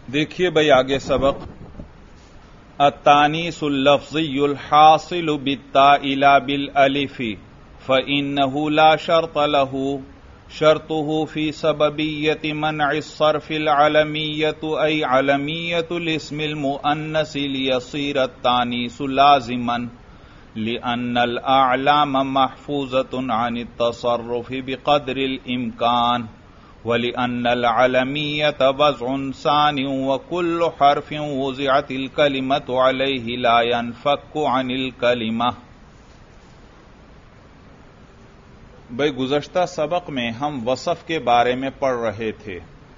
دیکھیے بھائی آگے سبق التانیث اللفظی الحاصل بالتاء لا بالالف فإنه لا شرط له شرطه في سببية منع الصرف العلمية أي علمية الاسم المؤنث ليصير التانيث لازما لأن الأعلام محفوظة عن التصرف بقدر الإمكان وَلِأَنَّ الْعَلَمِيَّةَ وَضْعٌ ثَانٍ وَكُلُّ حَرْفٍ وُضِعَتِ الْكَلِمَةُ عَلَيْهِ لَا يَنْفَكُّ عَنِ الْكَلِمَةِ۔ بھئی گزشتہ سبق میں ہم وصف کے بارے میں پڑھ رہے تھے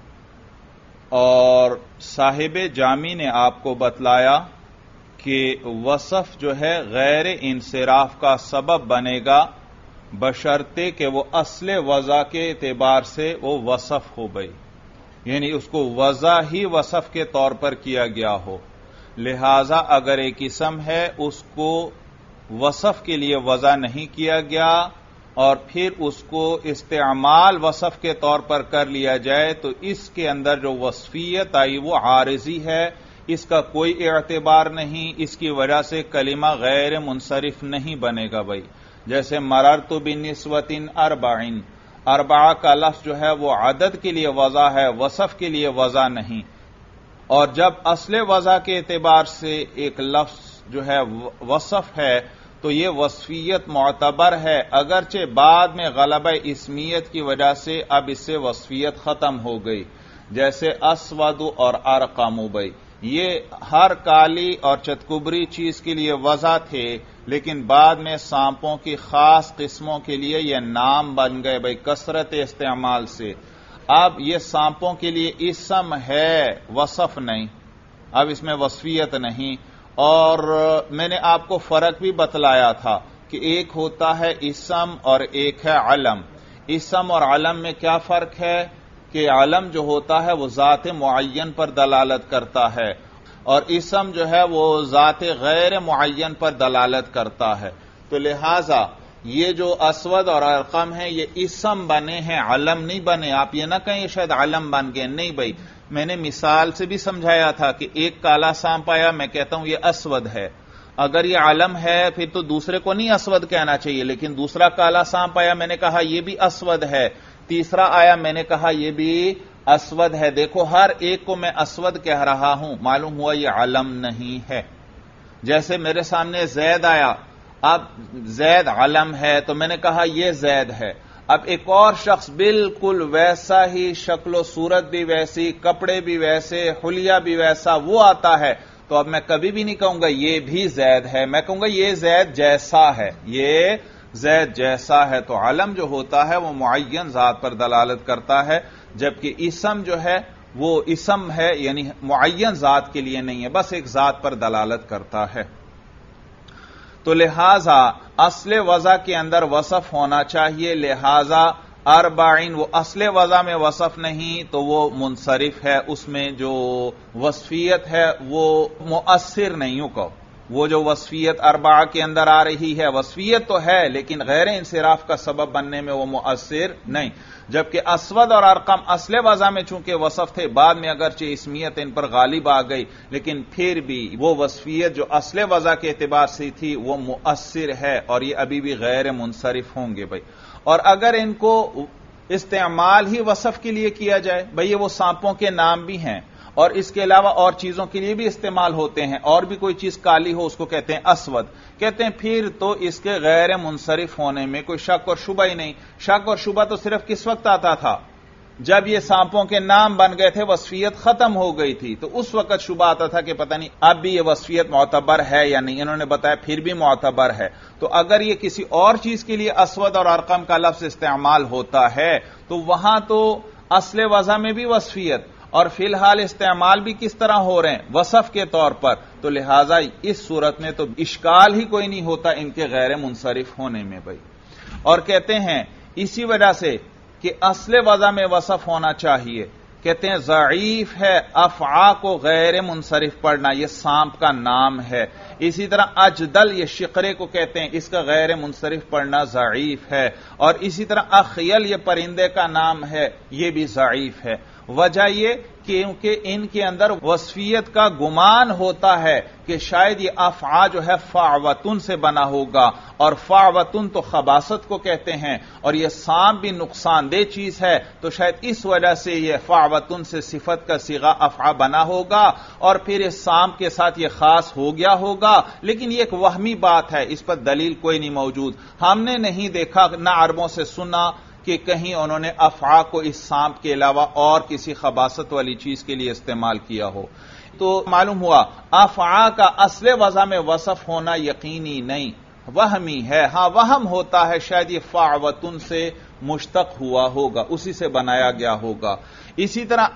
اور صاحب جامی نے آپ کو بتلایا کہ وصف جو ہے غیر انصراف کا سبب بنے گا بشرطے کہ وہ اصل وضع کے اعتبار سے وہ وصف ہو گئی، یعنی اس کو وضع ہی وصف کے طور پر کیا گیا ہو۔ لہذا اگر ایک اسم ہے اس کو وصف کے لیے وضع نہیں کیا گیا اور پھر اس کو استعمال وصف کے طور پر کر لیا جائے تو اس کے اندر جو وصفیت آئی وہ عارضی ہے، اس کا کوئی اعتبار نہیں، اس کی وجہ سے کلمہ غیر منصرف نہیں بنے گا۔ بھائی جیسے مررت بنسوۃ اربعین، اربعہ کا لفظ جو ہے وہ عدد کے لیے وضع ہے، وصف کے لیے وضع نہیں، اور جب اصل وضع کے اعتبار سے ایک لفظ جو ہے وصف ہے تو یہ وصفیت معتبر ہے، اگرچہ بعد میں غلبہ اسمیت کی وجہ سے اب اس سے وصفیت ختم ہو گئی، جیسے اسود اور ارقم۔ بھائی یہ ہر کالی اور چتکبری چیز کے لیے وضع تھے، لیکن بعد میں سانپوں کی خاص قسموں کے لیے یہ نام بن گئے بھائی کثرت استعمال سے۔ اب یہ سانپوں کے لیے اسم ہے، وصف نہیں، اب اس میں وصفیت نہیں۔ اور میں نے آپ کو فرق بھی بتلایا تھا کہ ایک ہوتا ہے اسم اور ایک ہے علم۔ اسم اور علم میں کیا فرق ہے کہ علم جو ہوتا ہے وہ ذات معین پر دلالت کرتا ہے اور اسم جو ہے وہ ذات غیر معین پر دلالت کرتا ہے، تو لہذا یہ جو اسود اور ارقم ہیں یہ اسم بنے ہیں، علم نہیں بنے۔ آپ یہ نہ کہیں شاید علم بن گئے، نہیں بھائی، میں نے مثال سے بھی سمجھایا تھا کہ ایک کالا سانپ آیا، میں کہتا ہوں یہ اسود ہے، اگر یہ علم ہے پھر تو دوسرے کو نہیں اسود کہنا چاہیے، لیکن دوسرا کالا سانپ آیا، میں نے کہا یہ بھی اسود ہے، تیسرا آیا میں نے کہا یہ بھی اسود ہے۔ دیکھو ہر ایک کو میں اسود کہہ رہا ہوں، معلوم ہوا یہ علم نہیں ہے۔ جیسے میرے سامنے زید آیا، اب زید علم ہے تو میں نے کہا یہ زید ہے۔ اب ایک اور شخص بالکل ویسا ہی، شکل و صورت بھی ویسی، کپڑے بھی ویسے، حلیہ بھی ویسا وہ آتا ہے، تو اب میں کبھی بھی نہیں کہوں گا یہ بھی زید ہے، میں کہوں گا یہ زید جیسا ہے، یہ زید جیسا ہے۔ تو علم جو ہوتا ہے وہ معین ذات پر دلالت کرتا ہے، جبکہ اسم جو ہے وہ اسم ہے یعنی معین ذات کے لیے نہیں ہے، بس ایک ذات پر دلالت کرتا ہے۔ تو لہذا اصل وضع کے اندر وصف ہونا چاہیے، لہذا اربعین وہ اصل وضع میں وصف نہیں تو وہ منصرف ہے، اس میں جو وصفیت ہے وہ مؤثر نہیں ہو، وہ جو وصفیت اربعہ کے اندر آ رہی ہے وصفیت تو ہے لیکن غیر انصراف کا سبب بننے میں وہ مؤثر نہیں، جبکہ اسود اور ارقم اصل وضع میں چونکہ وصف تھے، بعد میں اگرچہ اسمیت ان پر غالب آ گئی لیکن پھر بھی وہ وصفیت جو اصل وضع کے اعتبار سے تھی وہ مؤثر ہے اور یہ ابھی بھی غیر منصرف ہوں گے۔ بھائی اور اگر ان کو استعمال ہی وصف کے لیے کیا جائے، بھائی یہ وہ سانپوں کے نام بھی ہیں اور اس کے علاوہ اور چیزوں کے لیے بھی استعمال ہوتے ہیں، اور بھی کوئی چیز کالی ہو اس کو کہتے ہیں اسود، کہتے ہیں پھر تو اس کے غیر منصرف ہونے میں کوئی شک اور شبہ ہی نہیں۔ شک اور شبہ تو صرف کس وقت آتا تھا؟ جب یہ سانپوں کے نام بن گئے تھے، وصفیت ختم ہو گئی تھی، تو اس وقت شبہ آتا تھا کہ پتہ نہیں اب بھی یہ وصفیت معتبر ہے یا نہیں، انہوں نے بتایا پھر بھی معتبر ہے۔ تو اگر یہ کسی اور چیز کے لیے اسود اور ارقم کا لفظ استعمال ہوتا ہے تو وہاں تو اصل وضع میں بھی وصفیت اور فی الحال استعمال بھی کس طرح ہو رہے ہیں؟ وصف کے طور پر، تو لہذا اس صورت میں تو اشکال ہی کوئی نہیں ہوتا ان کے غیر منصرف ہونے میں۔ بھائی اور کہتے ہیں اسی وجہ سے کہ اصل وضع میں وصف ہونا چاہیے کہتے ہیں ضعیف ہے افعا کو غیر منصرف پڑھنا، یہ سانپ کا نام ہے. اسی طرح اجدل یہ شقرے کو کہتے ہیں، اس کا غیر منصرف پڑھنا ضعیف ہے. اور اسی طرح اخیل یہ پرندے کا نام ہے، یہ بھی ضعیف ہے. وجہ یہ کیونکہ ان کے اندر وصفیت کا گمان ہوتا ہے کہ شاید یہ افعا جو ہے فعوتن سے بنا ہوگا، اور فعوتن تو خباثت کو کہتے ہیں، اور یہ سانپ بھی نقصان دہ چیز ہے، تو شاید اس وجہ سے یہ فعوتن سے صفت کا صیغہ افعا بنا ہوگا، اور پھر اس سانپ کے ساتھ یہ خاص ہو گیا ہوگا. لیکن یہ ایک وہمی بات ہے، اس پر دلیل کوئی نہیں موجود. ہم نے نہیں دیکھا، نہ عربوں سے سنا کہ کہیں انہوں نے افعا کو اس سانپ کے علاوہ اور کسی خباثت والی چیز کے لیے استعمال کیا ہو. تو معلوم ہوا افعا کا اصل وضع میں وصف ہونا یقینی نہیں، وہمی ہے. ہاں وہم ہوتا ہے شاید یہ فعوتن سے مشتق ہوا ہوگا، اسی سے بنایا گیا ہوگا. اسی طرح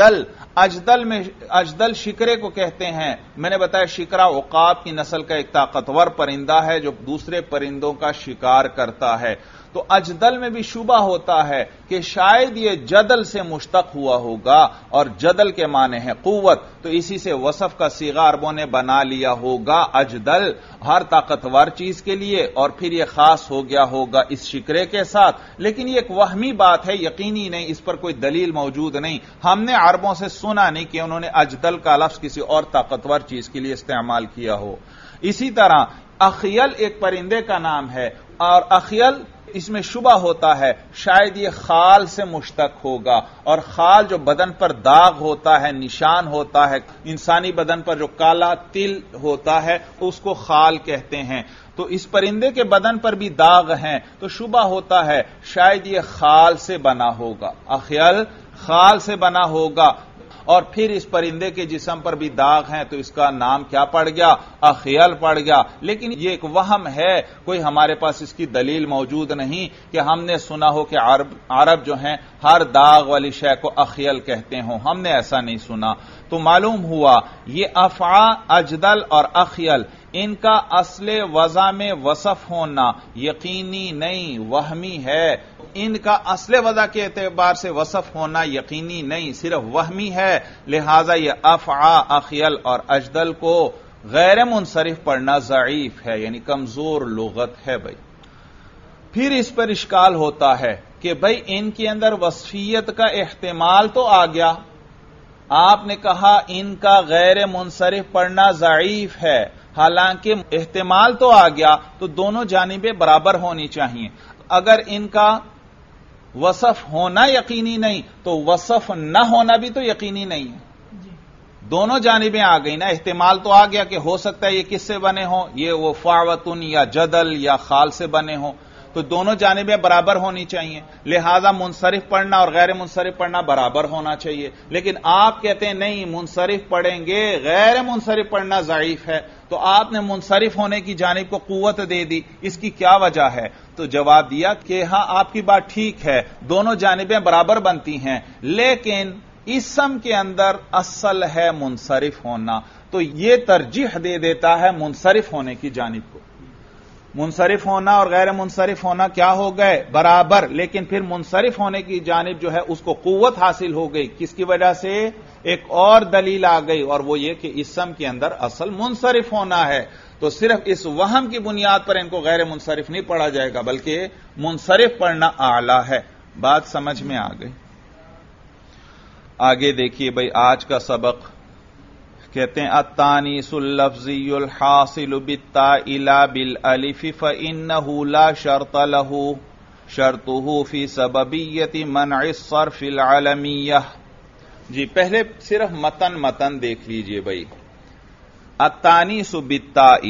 اجدل شکرے کو کہتے ہیں. میں نے بتایا شکرا عقاب کی نسل کا ایک طاقتور پرندہ ہے جو دوسرے پرندوں کا شکار کرتا ہے. تو اجدل میں بھی شبہ ہوتا ہے کہ شاید یہ جدل سے مشتق ہوا ہوگا، اور جدل کے معنی ہے قوت، تو اسی سے وصف کا صیغہ عربوں نے بنا لیا ہوگا اجدل ہر طاقتور چیز کے لیے، اور پھر یہ خاص ہو گیا ہوگا اس شکرے کے ساتھ. لیکن یہ ایک وہمی بات ہے، یقینی نہیں، اس پر کوئی دلیل موجود نہیں. ہم نے عربوں سے سنا نہیں کہ انہوں نے اجدل کا لفظ کسی اور طاقتور چیز کے لیے استعمال کیا ہو. اسی طرح اخیل ایک پرندے کا نام ہے، اور اخیل اس میں شبہ ہوتا ہے شاید یہ خال سے مشتق ہوگا، اور خال جو بدن پر داغ ہوتا ہے، نشان ہوتا ہے، انسانی بدن پر جو کالا تل ہوتا ہے اس کو خال کہتے ہیں. تو اس پرندے کے بدن پر بھی داغ ہیں، تو شبہ ہوتا ہے شاید یہ خال سے بنا ہوگا، اخیل خال سے بنا ہوگا. اور پھر اس پرندے کے جسم پر بھی داغ ہیں، تو اس کا نام کیا پڑ گیا؟ اخیل پڑ گیا. لیکن یہ ایک وہم ہے، کوئی ہمارے پاس اس کی دلیل موجود نہیں کہ ہم نے سنا ہو کہ عرب جو ہیں ہر داغ والی شے کو اخیل کہتے ہوں، ہم نے ایسا نہیں سنا. تو معلوم ہوا یہ افعا، اجدل اور اخیل ان کا اصل وضع میں وصف ہونا یقینی نہیں، وہمی ہے. ان کا اصل وضع کے اعتبار سے وصف ہونا یقینی نہیں، صرف وہمی ہے. لہذا یہ افعا، اخیل اور اجدل کو غیر منصرف پڑھنا ضعیف ہے، یعنی کمزور لغت ہے. بھائی پھر اس پر اشکال ہوتا ہے کہ بھائی ان کے اندر وصفیت کا احتمال تو آ گیا، آپ نے کہا ان کا غیر منصرف پڑھنا ضعیف ہے، حالانکہ احتمال تو آ گیا، تو دونوں جانبیں برابر ہونی چاہیے. اگر ان کا وصف ہونا یقینی نہیں تو وصف نہ ہونا بھی تو یقینی نہیں ہے. دونوں جانبیں آ گئی نا، احتمال تو آ گیا کہ ہو سکتا ہے یہ کس سے بنے ہوں، یہ وہ فعوتن یا جدل یا خال سے بنے ہوں، تو دونوں جانبیں برابر ہونی چاہیے. لہذا منصرف پڑھنا اور غیر منصرف پڑھنا برابر ہونا چاہیے. لیکن آپ کہتے ہیں نہیں منصرف پڑھیں گے، غیر منصرف پڑھنا ضعیف ہے، تو آپ نے منصرف ہونے کی جانب کو قوت دے دی. اس کی کیا وجہ ہے؟ تو جواب دیا کہ ہاں آپ کی بات ٹھیک ہے، دونوں جانبیں برابر بنتی ہیں، لیکن اسم کے اندر اصل ہے منصرف ہونا، تو یہ ترجیح دے دیتا ہے منصرف ہونے کی جانب کو. منصرف ہونا اور غیر منصرف ہونا کیا ہو گئے؟ برابر. لیکن پھر منصرف ہونے کی جانب جو ہے اس کو قوت حاصل ہو گئی. کس کی وجہ سے؟ ایک اور دلیل آ گئی، اور وہ یہ کہ اسم کے اندر اصل منصرف ہونا ہے. تو صرف اس وہم کی بنیاد پر ان کو غیر منصرف نہیں پڑھا جائے گا، بلکہ منصرف پڑھنا اعلی ہے. بات سمجھ میں آ گئی؟ آگے دیکھیے بھائی آج کا سبق کہتے ہیں التانیث اللفظی الحاصل بالتاء لا بالالف فإنه لا شرط له شرطه في سببیت منع الصرف العلمیہ. جی پہلے صرف متن دیکھ لیجئے بھائی. التانیث بالتاء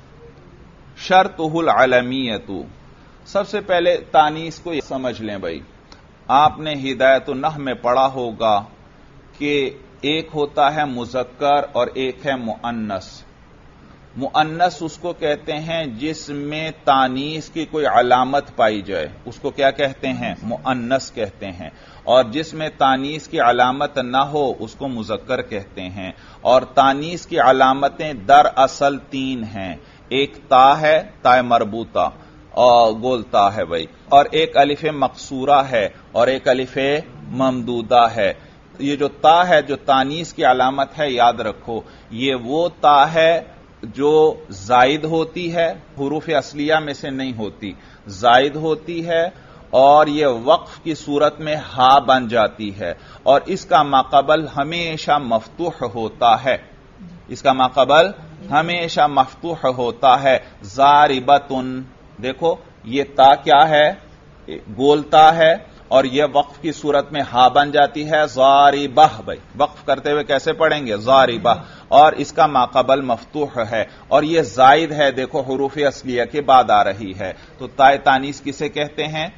شرطه العلمیۃ. سب سے پہلے تانیث کو سمجھ لیں بھائی. آپ نے ہدایت النحو میں پڑھا ہوگا کہ ایک ہوتا ہے مذکر اور ایک ہے مؤنث. مؤنث اس کو کہتے ہیں جس میں تانیث کی کوئی علامت پائی جائے، اس کو کیا کہتے ہیں؟ مؤنث کہتے ہیں. اور جس میں تانیث کی علامت نہ ہو اس کو مذکر کہتے ہیں. اور تانیث کی علامتیں دراصل تین ہیں. ایک تا ہے، تا مربوطہ اور گول تا ہے بھائی، اور ایک الف مقصورہ ہے، اور ایک الف ممدودہ ہے. یہ جو تا ہے جو تانیث کی علامت ہے، یاد رکھو یہ وہ تا ہے جو زائد ہوتی ہے، حروف اصلیہ میں سے نہیں ہوتی، زائد ہوتی ہے اور یہ وقف کی صورت میں ہا بن جاتی ہے، اور اس کا ماقبل ہمیشہ مفتوح ہوتا ہے، اس کا ماقبل ہمیشہ مفتوح ہوتا ہے۔ ضاربتن، دیکھو یہ تا کیا ہے؟ گولتا ہے، اور یہ وقف کی صورت میں ہا بن جاتی ہے ضاربہ، بھائی وقف کرتے ہوئے کیسے پڑھیں گے؟ ضاربہ، اور اس کا ماقبل مفتوح ہے، اور یہ زائد ہے، دیکھو حروف اصلیہ کے بعد آ رہی ہے، تو تائے تانیث کسے کہتے ہیں؟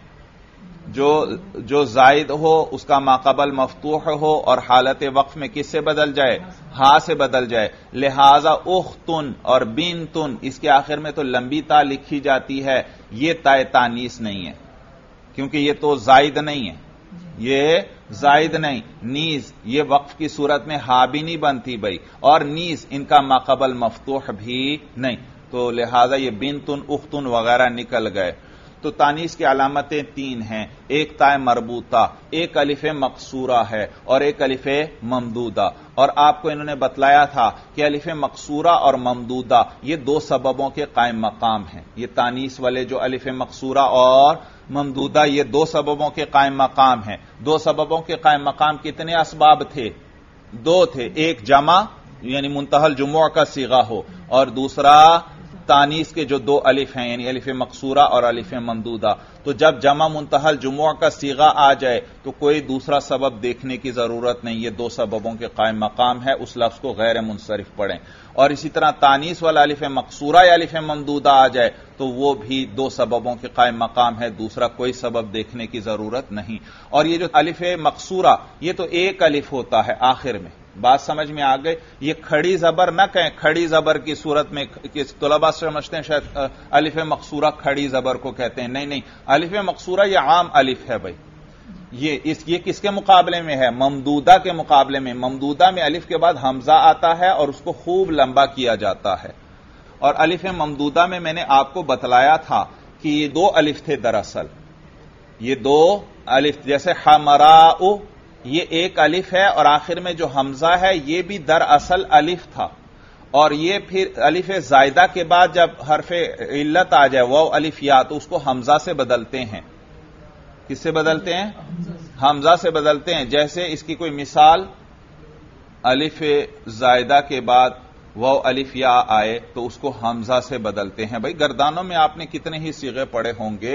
جو زائد ہو اس کا ماقبل مفتوح ہو اور حالت وقف میں کس سے بدل جائے؟ ہا سے بدل جائے۔ لہذا اختن اور بنتن اس کے آخر میں تو لمبی تا لکھی جاتی ہے، یہ تائے تانیث نہیں ہے کیونکہ یہ تو زائد نہیں ہے، یہ زائد نہیں۔ نیز یہ وقف کی صورت میں ہا بھی نہیں بنتی بھائی، اور نیز ان کا ماقبل مفتوح بھی نہیں، تو لہذا یہ بنتن اختن وغیرہ نکل گئے۔ تو تانیث کی علامتیں تین ہیں، ایک تائے مربوطہ، ایک الف مقصورہ ہے، اور ایک الف ممدودہ، اور آپ کو انہوں نے بتلایا تھا کہ الف مقصورہ اور ممدودہ یہ دو سببوں کے قائم مقام ہیں، یہ تانیث والے جو الف مقصورہ اور ممدودہ یہ دو سببوں کے قائم مقام ہیں۔ دو سببوں کے قائم مقام کتنے اسباب تھے؟ دو تھے، ایک جمع یعنی منتہی الجموع کا صیغہ ہو، اور دوسرا تانیث کے جو دو الف ہیں یعنی الف مقصورہ اور الف ممدودہ۔ تو جب جمع منتہی الجموع کا صیغہ آ جائے تو کوئی دوسرا سبب دیکھنے کی ضرورت نہیں، یہ دو سببوں کے قائم مقام ہے، اس لفظ کو غیر منصرف پڑھیں۔ اور اسی طرح تانیث والا الف مقصورہ یا الف ممدودہ آ جائے تو وہ بھی دو سببوں کے قائم مقام ہے، دوسرا کوئی سبب دیکھنے کی ضرورت نہیں۔ اور یہ جو الف مقصورہ یہ تو ایک الف ہوتا ہے آخر میں، بات سمجھ میں آ گئی؟ یہ کھڑی زبر نہ کہیں، کھڑی زبر کی صورت میں طلباء سمجھتے ہیں شاید الف مقصورہ کھڑی زبر کو کہتے ہیں، نہیں نہیں، الف مقصورہ یہ عام الف ہے بھائی، یہ کس کے مقابلے میں ہے؟ ممدودہ کے مقابلے میں۔ ممدودہ میں الف کے بعد حمزہ آتا ہے اور اس کو خوب لمبا کیا جاتا ہے، اور الف ممدودہ میں نے آپ کو بتلایا تھا کہ یہ دو الف تھے دراصل، یہ دو الف، جیسے حمراء یہ ایک الف ہے اور آخر میں جو حمزہ ہے یہ بھی دراصل الف تھا، اور یہ پھر الف زائدہ کے بعد جب حرف علت آ جائے واو الف یا تو اس کو حمزہ سے بدلتے ہیں۔ کس سے بدلتے ہیں؟ حمزہ سے بدلتے ہیں۔ جیسے اس کی کوئی مثال، الف زائدہ کے بعد واو الف یا آئے تو اس کو حمزہ سے بدلتے ہیں۔ بھائی گردانوں میں آپ نے کتنے ہی صیغے پڑھے ہوں گے،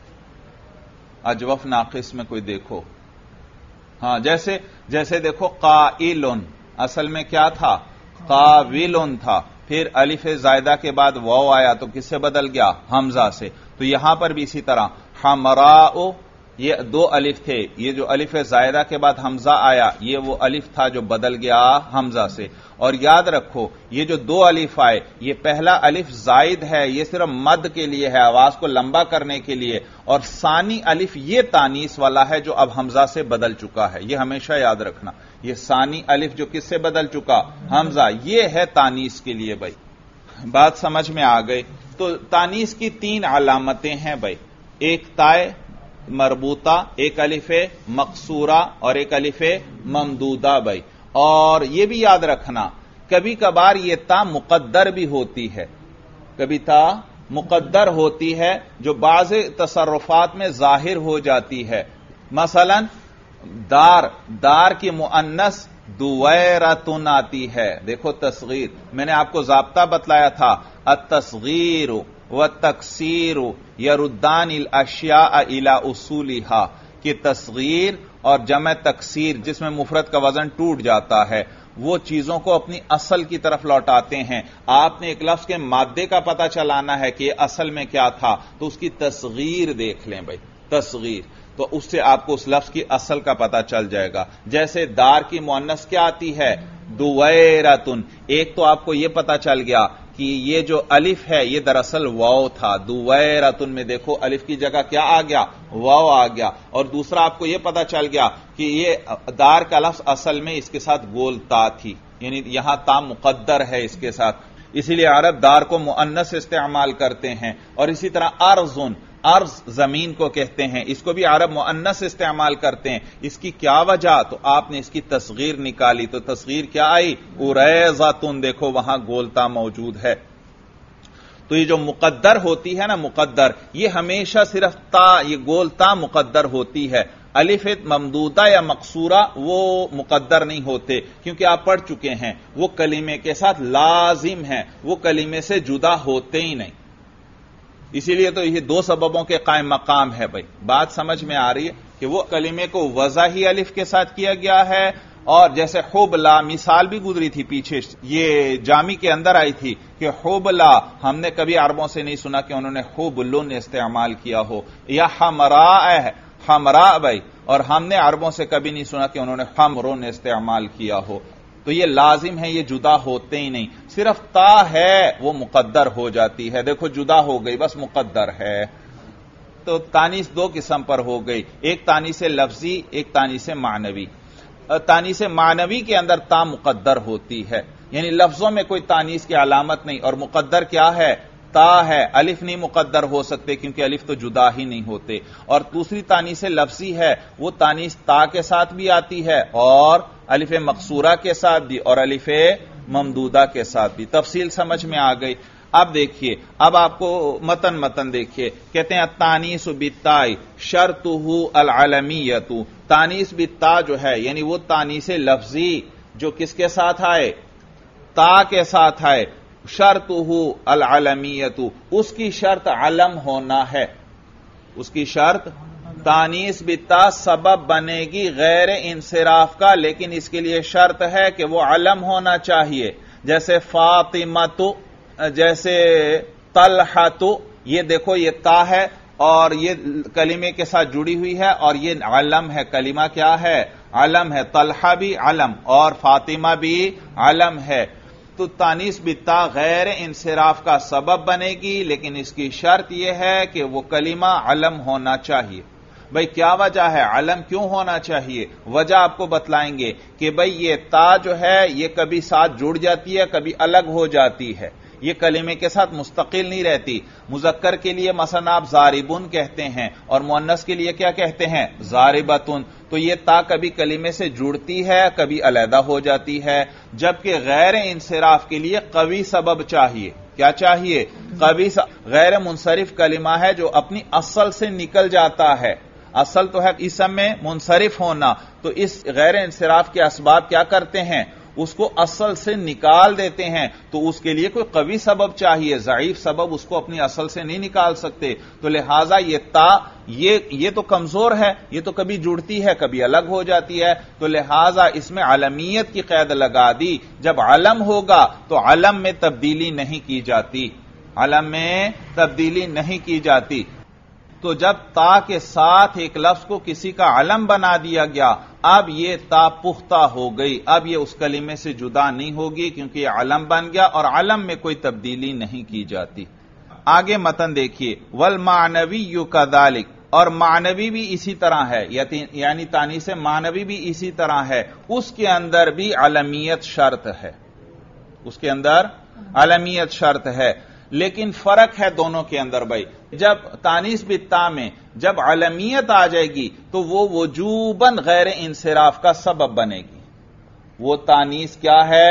اجوف ناقص میں کوئی دیکھو، ہاں جیسے دیکھو قائلن اصل میں کیا تھا؟ قاولن تھا، پھر الف زائدہ کے بعد واو آیا تو کس سے بدل گیا؟ حمزہ سے۔ تو یہاں پر بھی اسی طرح حمراء یہ دو الف تھے، یہ جو الف زائدہ کے بعد حمزہ آیا یہ وہ الف تھا جو بدل گیا حمزہ سے۔ اور یاد رکھو یہ جو دو الف آئے یہ پہلا الف زائد ہے، یہ صرف مد کے لیے ہے، آواز کو لمبا کرنے کے لیے، اور ثانی الف یہ تانیث والا ہے جو اب حمزہ سے بدل چکا ہے، یہ ہمیشہ یاد رکھنا، یہ ثانی الف جو کس سے بدل چکا؟ حمزہ، یہ ہے تانیث کے لیے۔ بھائی بات سمجھ میں آ گئی؟ تو تانیث کی تین علامتیں ہیں بھائی، ایک تائے مربوطہ، ایک الف مقصورہ اور ایک الف ممدودہ بھائی۔ اور یہ بھی یاد رکھنا کبھی کبھار یہ تا مقدر بھی ہوتی ہے، کبھی تا مقدر ہوتی ہے جو بعض تصرفات میں ظاہر ہو جاتی ہے، مثلا دار کی مؤنث دویرتن آتی ہے، دیکھو تصغیر، میں نے آپ کو ضابطہ بتلایا تھا، التصغیر والتکسیر یردان الاشیاء الی اصولها، کہ تصغیر اور جمع تکسیر جس میں مفرد کا وزن ٹوٹ جاتا ہے وہ چیزوں کو اپنی اصل کی طرف لوٹاتے ہیں۔ آپ نے ایک لفظ کے مادے کا پتہ چلانا ہے کہ یہ اصل میں کیا تھا تو اس کی تصغیر دیکھ لیں بھائی، تصغیر، تو اس سے آپ کو اس لفظ کی اصل کا پتہ چل جائے گا۔ جیسے دار کی مؤنث کیا آتی ہے؟ دویرتن، ایک تو آپ کو یہ پتہ چل گیا کہ یہ جو الف ہے یہ دراصل واو تھا، دویرتن میں دیکھو الف کی جگہ کیا آ گیا؟ واو آ گیا۔ اور دوسرا آپ کو یہ پتہ چل گیا کہ یہ دار کا لفظ اصل میں اس کے ساتھ گول تا تھی، یعنی یہاں تا مقدر ہے اس کے ساتھ، اسی لیے عرب دار کو مؤنث استعمال کرتے ہیں۔ اور اسی طرح ارزن، ارض زمین کو کہتے ہیں، اس کو بھی عرب مؤنث استعمال کرتے ہیں. اس کی کیا وجہ؟ تو آپ نے اس کی تصغیر نکالی تو تصغیر کیا آئی؟ اریضۃ، دیکھو وہاں گولتا موجود ہے. تو یہ جو مقدر ہوتی ہے نا، مقدر، یہ ہمیشہ صرف تا، یہ گولتا مقدر ہوتی ہے. الف ممدودہ یا مقصورہ وہ مقدر نہیں ہوتے، کیونکہ آپ پڑھ چکے ہیں وہ کلمے کے ساتھ لازم ہیں، وہ کلمے سے جدا ہوتے ہی نہیں. اسی لیے تو یہ دو سببوں کے قائم مقام ہے. بھائی بات سمجھ میں آ رہی ہے کہ وہ کلمے کو وضع ہی الف کے ساتھ کیا گیا ہے. اور جیسے حبلا مثال بھی گزری تھی پیچھے، یہ جامی کے اندر آئی تھی کہ حبلا ہم نے کبھی عربوں سے نہیں سنا کہ انہوں نے حبلن استعمال کیا ہو، یا حمراء ہے، حمراء بھائی، اور ہم نے عربوں سے کبھی نہیں سنا کہ انہوں نے حمرن استعمال کیا ہو. تو یہ لازم ہے، یہ جدا ہوتے ہی نہیں. صرف تا ہے وہ مقدر ہو جاتی ہے. دیکھو جدا ہو گئی، بس مقدر ہے. تو تانیث دو قسم پر ہو گئی، ایک تانیث لفظی، ایک تانیث معنوی. تانیث معنوی کے اندر تا مقدر ہوتی ہے، یعنی لفظوں میں کوئی تانیث کی علامت نہیں، اور مقدر کیا ہے؟ تا ہے. الف نہیں مقدر ہو سکتے کیونکہ الف تو جدا ہی نہیں ہوتے. اور دوسری تانیث لفظی ہے، وہ تانیث تا کے ساتھ بھی آتی ہے اور الف مقصورہ کے ساتھ بھی اور الف ممدودہ کے ساتھ بھی. تفصیل سمجھ میں آ گئی. اب دیکھیے، اب آپ کو متن دیکھیے. کہتے ہیں التانیث بالتاء شرطہ العلمیۃ. تانیث بالتا جو ہے یعنی وہ تانیث لفظی جو کس کے ساتھ آئے؟ تا کے ساتھ آئے. شرطہ العلمیۃ، اس کی شرط علم ہونا ہے. اس کی شرط تانیث بالتا سبب بنے گی غیر انصراف کا، لیکن اس کے لیے شرط ہے کہ وہ علم ہونا چاہیے. جیسے فاطمۃ، جیسے طلحۃ. یہ دیکھو یہ تا ہے اور یہ کلمے کے ساتھ جڑی ہوئی ہے اور یہ علم ہے. کلمہ کیا ہے؟ علم ہے. طلحہ بھی علم اور فاطمہ بھی علم ہے. تو تانیث بالتا غیر انصراف کا سبب بنے گی، لیکن اس کی شرط یہ ہے کہ وہ کلمہ علم ہونا چاہیے. بھئی کیا وجہ ہے؟ علم کیوں ہونا چاہیے؟ وجہ آپ کو بتلائیں گے کہ بھئی یہ تا جو ہے یہ کبھی ساتھ جڑ جاتی ہے، کبھی الگ ہو جاتی ہے. یہ کلمے کے ساتھ مستقل نہیں رہتی. مذکر کے لیے مثلا آپ ضاربن کہتے ہیں اور مؤنث کے لیے کیا کہتے ہیں؟ ضاربتن. تو یہ تا کبھی کلمے سے جڑتی ہے، کبھی علیحدہ ہو جاتی ہے. جبکہ غیر انصراف کے لیے قوی سبب چاہیے. کیا چاہیے؟ قوی غیر منصرف کلمہ ہے جو اپنی اصل سے نکل جاتا ہے. اصل تو ہے اسم میں منصرف ہونا، تو اس غیر انصراف کے اسباب کیا کرتے ہیں؟ اس کو اصل سے نکال دیتے ہیں. تو اس کے لیے کوئی قوی سبب چاہیے. ضعیف سبب اس کو اپنی اصل سے نہیں نکال سکتے. تو لہذا یہ تا یہ تو کمزور ہے، یہ تو کبھی جڑتی ہے کبھی الگ ہو جاتی ہے. تو لہذا اس میں علمیت کی قید لگا دی. جب علم ہوگا تو علم میں تبدیلی نہیں کی جاتی. علم میں تبدیلی نہیں کی جاتی. تو جب تا کے ساتھ ایک لفظ کو کسی کا علم بنا دیا گیا، اب یہ تا پختہ ہو گئی. اب یہ اس کلمے سے جدا نہیں ہوگی کیونکہ یہ علم بن گیا اور علم میں کوئی تبدیلی نہیں کی جاتی. آگے متن دیکھیے. والمعنوی کذالک، اور معنوی بھی اسی طرح ہے، یعنی تانیث معنوی بھی اسی طرح ہے. اس کے اندر بھی علمیت شرط ہے. اس کے اندر علمیت شرط ہے، لیکن فرق ہے دونوں کے اندر. بھائی جب تانیث بالتا میں جب علمیت آ جائے گی تو وہ وجوباً غیر انصراف کا سبب بنے گی. وہ تانیث کیا ہے؟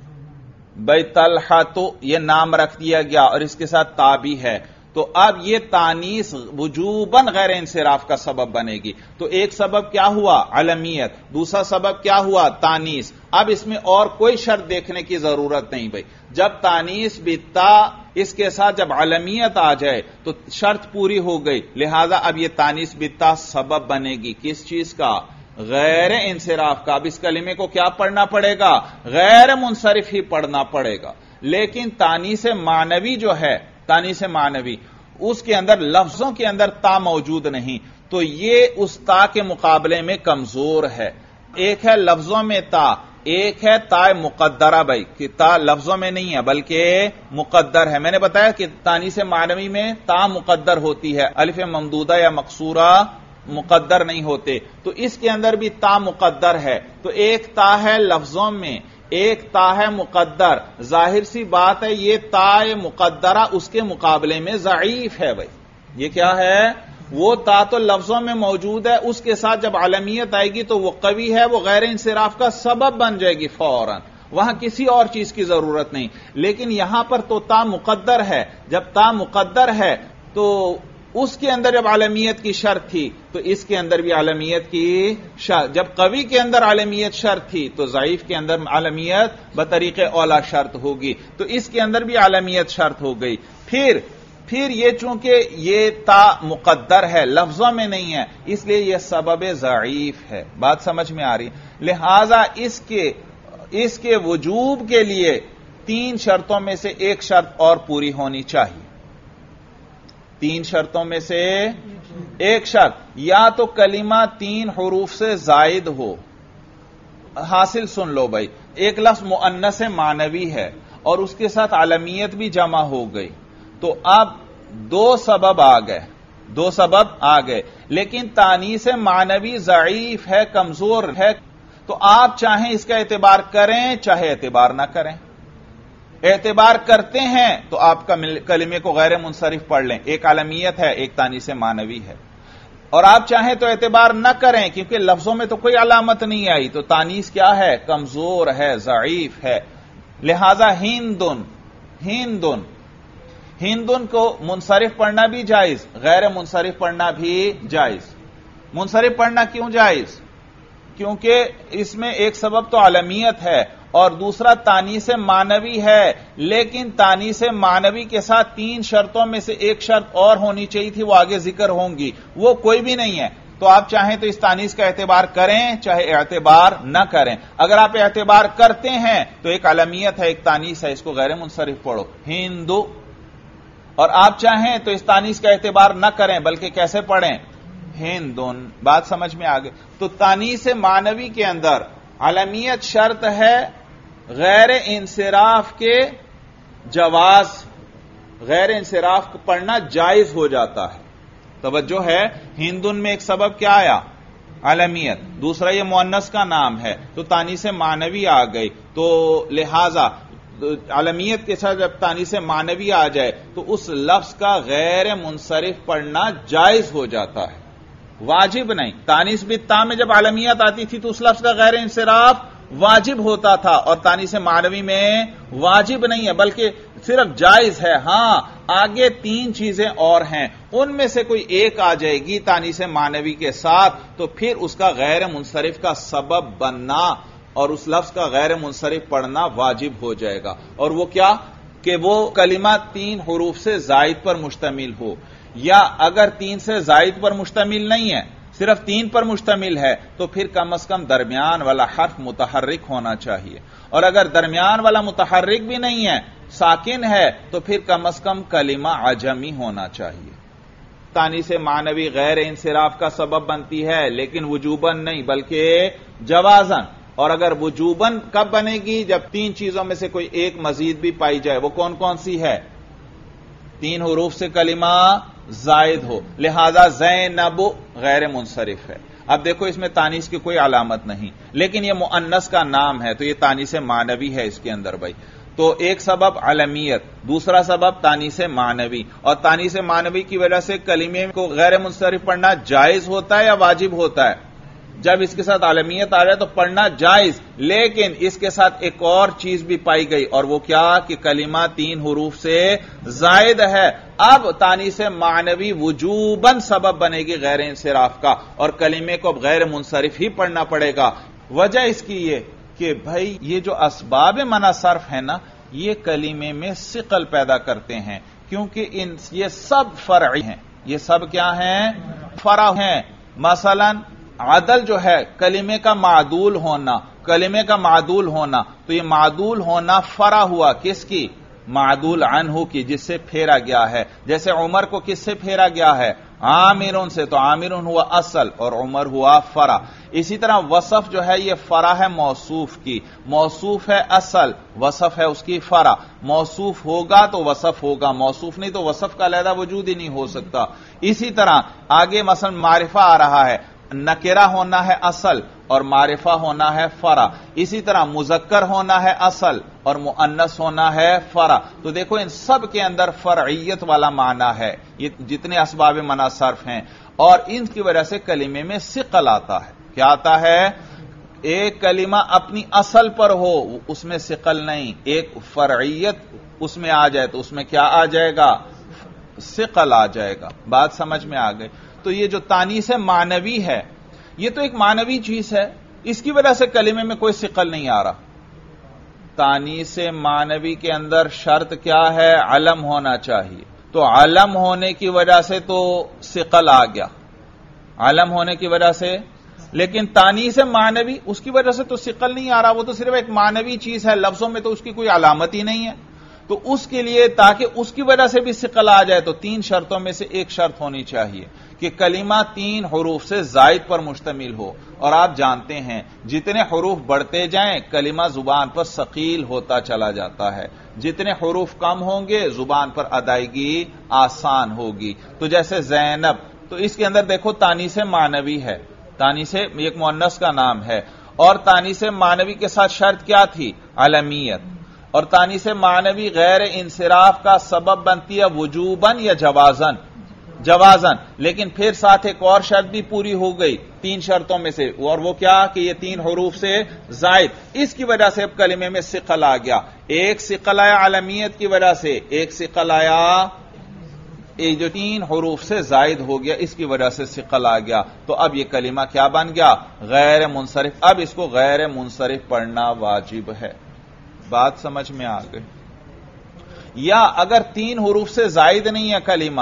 بھائی طلحہ تو یہ نام رکھ دیا گیا اور اس کے ساتھ تا بھی ہے، تو اب یہ تانیث وجوباً غیر انصراف کا سبب بنے گی. تو ایک سبب کیا ہوا؟ علمیت. دوسرا سبب کیا ہوا؟ تانیث. اب اس میں اور کوئی شرط دیکھنے کی ضرورت نہیں. بھائی جب تانیث بالتا اس کے ساتھ جب علمیت آ جائے تو شرط پوری ہو گئی. لہذا اب یہ تانیث بالتا سبب بنے گی. کس چیز کا؟ غیر انصراف کا. اب اس کلمے کو کیا پڑھنا پڑے گا؟ غیر منصرف ہی پڑھنا پڑے گا. لیکن تانیث معنوی جو ہے، تانیث معنوی، اس کے اندر لفظوں کے اندر تا موجود نہیں، تو یہ اس تا کے مقابلے میں کمزور ہے. ایک ہے لفظوں میں تا، ایک ہے تا مقدرہ. بھائی کہ تا لفظوں میں نہیں ہے بلکہ مقدر ہے. میں نے بتایا کہ تانیث معنوی میں تا مقدر ہوتی ہے، الف ممدودہ یا مقصورہ مقدر نہیں ہوتے. تو اس کے اندر بھی تا مقدر ہے. تو ایک تا ہے لفظوں میں، ایک تا ہے مقدر. ظاہر سی بات ہے یہ تا مقدرہ اس کے مقابلے میں ضعیف ہے. بھائی یہ کیا ہے؟ وہ تا تو لفظوں میں موجود ہے، اس کے ساتھ جب عالمیت آئے گی تو وہ قوی ہے، وہ غیر انصراف کا سبب بن جائے گی فوراً، وہاں کسی اور چیز کی ضرورت نہیں۔ لیکن یہاں پر تو تا مقدر ہے، جب تا مقدر ہے تو اس کے اندر جب عالمیت کی شرط تھی تو اس کے اندر بھی عالمیت کی شرط، جب قوی کے اندر عالمیت شرط تھی تو ضعیف کے اندر عالمیت بطریق اولا شرط ہوگی، تو اس کے اندر بھی عالمیت شرط ہو گئی۔ پھر یہ چونکہ یہ تا مقدر ہے، لفظوں میں نہیں ہے، اس لیے یہ سبب ضعیف ہے۔ بات سمجھ میں آ رہی؟ لہذا اس کے وجوب کے لیے 3 شرطوں میں سے ایک شرط اور پوری ہونی چاہیے۔ 3 شرطوں میں سے ایک شرط، یا تو کلمہ 3 حروف سے زائد ہو۔ حاصل سن لو بھائی، ایک لفظ مؤنث معنوی ہے اور اس کے ساتھ عالمیت بھی جمع ہو گئی، تو اب 2 سبب آ گئے، لیکن تانیث معنوی ضعیف ہے، کمزور ہے، تو آپ چاہیں اس کا اعتبار کریں چاہے اعتبار نہ کریں۔ اعتبار کرتے ہیں تو آپ کا کلمے کو غیر منصرف پڑھ لیں، ایک عالمیت ہے ایک تانیث معنوی ہے، اور آپ چاہیں تو اعتبار نہ کریں کیونکہ لفظوں میں تو کوئی علامت نہیں آئی، تو تانیث کیا ہے؟ کمزور ہے، ضعیف ہے۔ لہذا ہندن کو منصرف پڑھنا بھی جائز، غیر منصرف پڑھنا بھی جائز۔ منصرف پڑھنا کیوں جائز؟ کیونکہ اس میں ایک سبب تو عالمیت ہے اور دوسرا تانیث معنوی ہے، لیکن تانیث معنوی کے ساتھ 3 شرطوں میں سے ایک شرط اور ہونی چاہیے تھی، وہ آگے ذکر ہوں گی، وہ کوئی بھی نہیں ہے، تو آپ چاہیں تو اس تانیث کا اعتبار کریں چاہے اعتبار نہ کریں۔ اگر آپ اعتبار کرتے ہیں تو ایک عالمیت ہے ایک تانیث ہے، اس کو غیر منصرف پڑھو، ہندو، اور آپ چاہیں تو اس تانیث کا اعتبار نہ کریں بلکہ کیسے پڑھیں؟ ہندن۔ بات سمجھ میں آگئے؟ تو تانیث معنوی کے اندر عالمیت شرط ہے، غیر انصراف کے جواز، غیر انصراف پڑھنا جائز ہو جاتا ہے۔ توجہ ہے، ہندن میں ایک سبب کیا آیا؟ عالمیت، دوسرا یہ مؤنث کا نام ہے تو تانیث معنوی آ گئی، تو لہذا عالمیت کے ساتھ جب تانیث معنوی آ جائے تو اس لفظ کا غیر منصرف پڑھنا جائز ہو جاتا ہے، واجب نہیں۔ تانیث بالتا میں جب عالمیت آتی تھی تو اس لفظ کا غیر انصراف واجب ہوتا تھا، اور تانیث معنوی میں واجب نہیں ہے بلکہ صرف جائز ہے۔ ہاں آگے 3 چیزیں اور ہیں، ان میں سے کوئی ایک آ جائے گی تانیث معنوی کے ساتھ تو پھر اس کا غیر منصرف کا سبب بننا اور اس لفظ کا غیر منصرف پڑھنا واجب ہو جائے گا، اور وہ کیا؟ کہ وہ کلمہ 3 حروف سے زائد پر مشتمل ہو، یا اگر 3 سے زائد پر مشتمل نہیں ہے، صرف 3 پر مشتمل ہے تو پھر کم از کم درمیان والا حرف متحرک ہونا چاہیے، اور اگر درمیان والا متحرک بھی نہیں ہے، ساکن ہے، تو پھر کم از کم کلمہ عجمی ہونا چاہیے۔ تانیث معنوی غیر انصراف کا سبب بنتی ہے لیکن وجوباً نہیں بلکہ جوازاً، اور اگر وجوباً کب بنے گی؟ جب 3 چیزوں میں سے کوئی ایک مزید بھی پائی جائے، وہ کون کون سی ہے؟ 3 حروف سے کلمہ زائد ہو، لہذا زینب غیر منصرف ہے۔ اب دیکھو اس میں تانیث کی کوئی علامت نہیں، لیکن یہ مؤنث کا نام ہے تو یہ تانیث معنوی ہے اس کے اندر بھائی۔ تو ایک سبب عالمیت، دوسرا سبب تانیث معنوی، اور تانیث معنوی کی وجہ سے کلمے کو غیر منصرف پڑھنا جائز ہوتا ہے یا واجب ہوتا ہے؟ جب اس کے ساتھ عالمیت آ جائے تو پڑھنا جائز، لیکن اس کے ساتھ ایک اور چیز بھی پائی گئی، اور وہ کیا؟ کہ کلمہ 3 حروف سے زائد ہے۔ اب تانیث معنوی وجوباً سبب بنے گی غیر انصراف کا، اور کلمے کو اب غیر منصرف ہی پڑھنا پڑے گا۔ وجہ اس کی یہ کہ بھائی یہ جو اسباب منع صرف ہے نا، یہ کلمے میں ثقل پیدا کرتے ہیں، کیونکہ یہ سب فرعی ہیں۔ یہ سب کیا ہیں؟ فرع ہیں۔ مثلا عدل جو ہے کلمے کا معدول ہونا، کلمے کا معدول ہونا، تو یہ معدول ہونا فرع ہوا کس کی؟ معدول عنہ کی، جس سے پھیرا گیا ہے۔ جیسے عمر کو کس سے پھیرا گیا ہے؟ عامر سے، تو عامر ہوا اصل اور عمر ہوا فرع۔ اسی طرح وصف جو ہے یہ فرع ہے موصوف کی، موصوف ہے اصل، وصف ہے اس کی فرع۔ موصوف ہوگا تو وصف ہوگا، موصوف نہیں تو وصف کا علیحدہ وجود ہی نہیں ہو سکتا۔ اسی طرح آگے مثلا معرفہ آ رہا ہے، نکرہ ہونا ہے اصل اور معرفہ ہونا ہے فرع. اسی طرح مذکر ہونا ہے اصل اور مؤنث ہونا ہے فرع. تو دیکھو ان سب کے اندر فرعیت والا معنی ہے. یہ جتنے اسباب منع صرف ہیں اور ان کی وجہ سے کلمے میں ثقل آتا ہے. کیا آتا ہے؟ ایک کلمہ اپنی اصل پر ہو اس میں ثقل نہیں، ایک فرعیت اس میں آ جائے تو اس میں کیا آ جائے گا؟ ثقل آ جائے گا. بات سمجھ میں آ گئی؟ تو یہ جو تانیث معنوی ہے یہ تو ایک معنوی چیز ہے، اس کی وجہ سے کلمے میں کوئی ثقل نہیں آ رہا. تانیث معنوی کے اندر شرط کیا ہے؟ علم ہونا چاہیے. تو علم ہونے کی وجہ سے تو ثقل آ گیا، علم ہونے کی وجہ سے. لیکن تانیث معنوی اس کی وجہ سے تو ثقل نہیں آ رہا، وہ تو صرف ایک معنوی چیز ہے، لفظوں میں تو اس کی کوئی علامت ہی نہیں ہے. تو اس کے لیے تاکہ اس کی وجہ سے بھی ثقل آ جائے تو 3 شرطوں میں سے ایک شرط ہونی چاہیے کہ کلمہ 3 حروف سے زائد پر مشتمل ہو. اور آپ جانتے ہیں جتنے حروف بڑھتے جائیں کلمہ زبان پر ثقیل ہوتا چلا جاتا ہے، جتنے حروف کم ہوں گے زبان پر ادائیگی آسان ہوگی. تو جیسے زینب، تو اس کے اندر دیکھو تانیث معنوی ہے، تانیث ایک مؤنث کا نام ہے، اور تانیث معنوی کے ساتھ شرط کیا تھی؟ علمیت. اور تانیث معنوی غیر انصراف کا سبب بنتی ہے وجوباً یا جوازاً؟ جوازاً. لیکن پھر ساتھ ایک اور شرط بھی پوری ہو گئی 3 شرطوں میں سے، اور وہ کیا کہ یہ 3 حروف سے زائد. اس کی وجہ سے اب کلمے میں ثقل آ گیا. ایک ثقل آیا علمیت کی وجہ سے، ایک ثقل آیا جو 3 حروف سے زائد ہو گیا اس کی وجہ سے ثقل آ گیا. تو اب یہ کلمہ کیا بن گیا؟ غیر منصرف. اب اس کو غیر منصرف پڑھنا واجب ہے. بات سمجھ میں آ گئی؟ یا اگر 3 حروف سے زائد نہیں ہے کلمہ،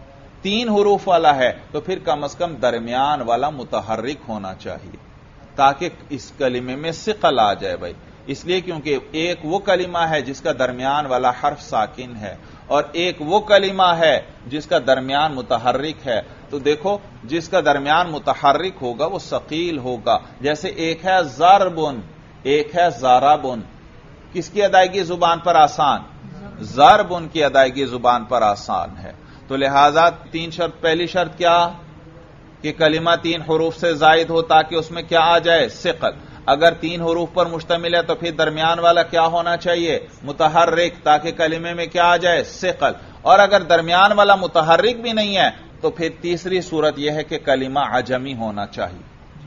3 حروف والا ہے تو پھر کم از کم درمیان والا متحرک ہونا چاہیے تاکہ اس کلمے میں ثقل آ جائے بھائی. اس لیے کیونکہ ایک وہ کلمہ ہے جس کا درمیان والا حرف ساکن ہے اور ایک وہ کلمہ ہے جس کا درمیان متحرک ہے. تو دیکھو جس کا درمیان متحرک ہوگا وہ ثقیل ہوگا. جیسے ایک ہے ضربن، ایک ہے ضربن. کس کی ادائیگی زبان پر آسان؟ ضربن کی ادائیگی زبان پر آسان ہے. تو لہذا 3 شرط. پہلی شرط کیا کہ کلمہ 3 حروف سے زائد ہو تاکہ اس میں کیا آ جائے؟ ثقل. اگر 3 حروف پر مشتمل ہے تو پھر درمیان والا کیا ہونا چاہیے؟ متحرک، تاکہ کلمے میں کیا آ جائے؟ ثقل. اور اگر درمیان والا متحرک بھی نہیں ہے تو پھر تیسری صورت یہ ہے کہ کلمہ عجمی ہونا چاہیے.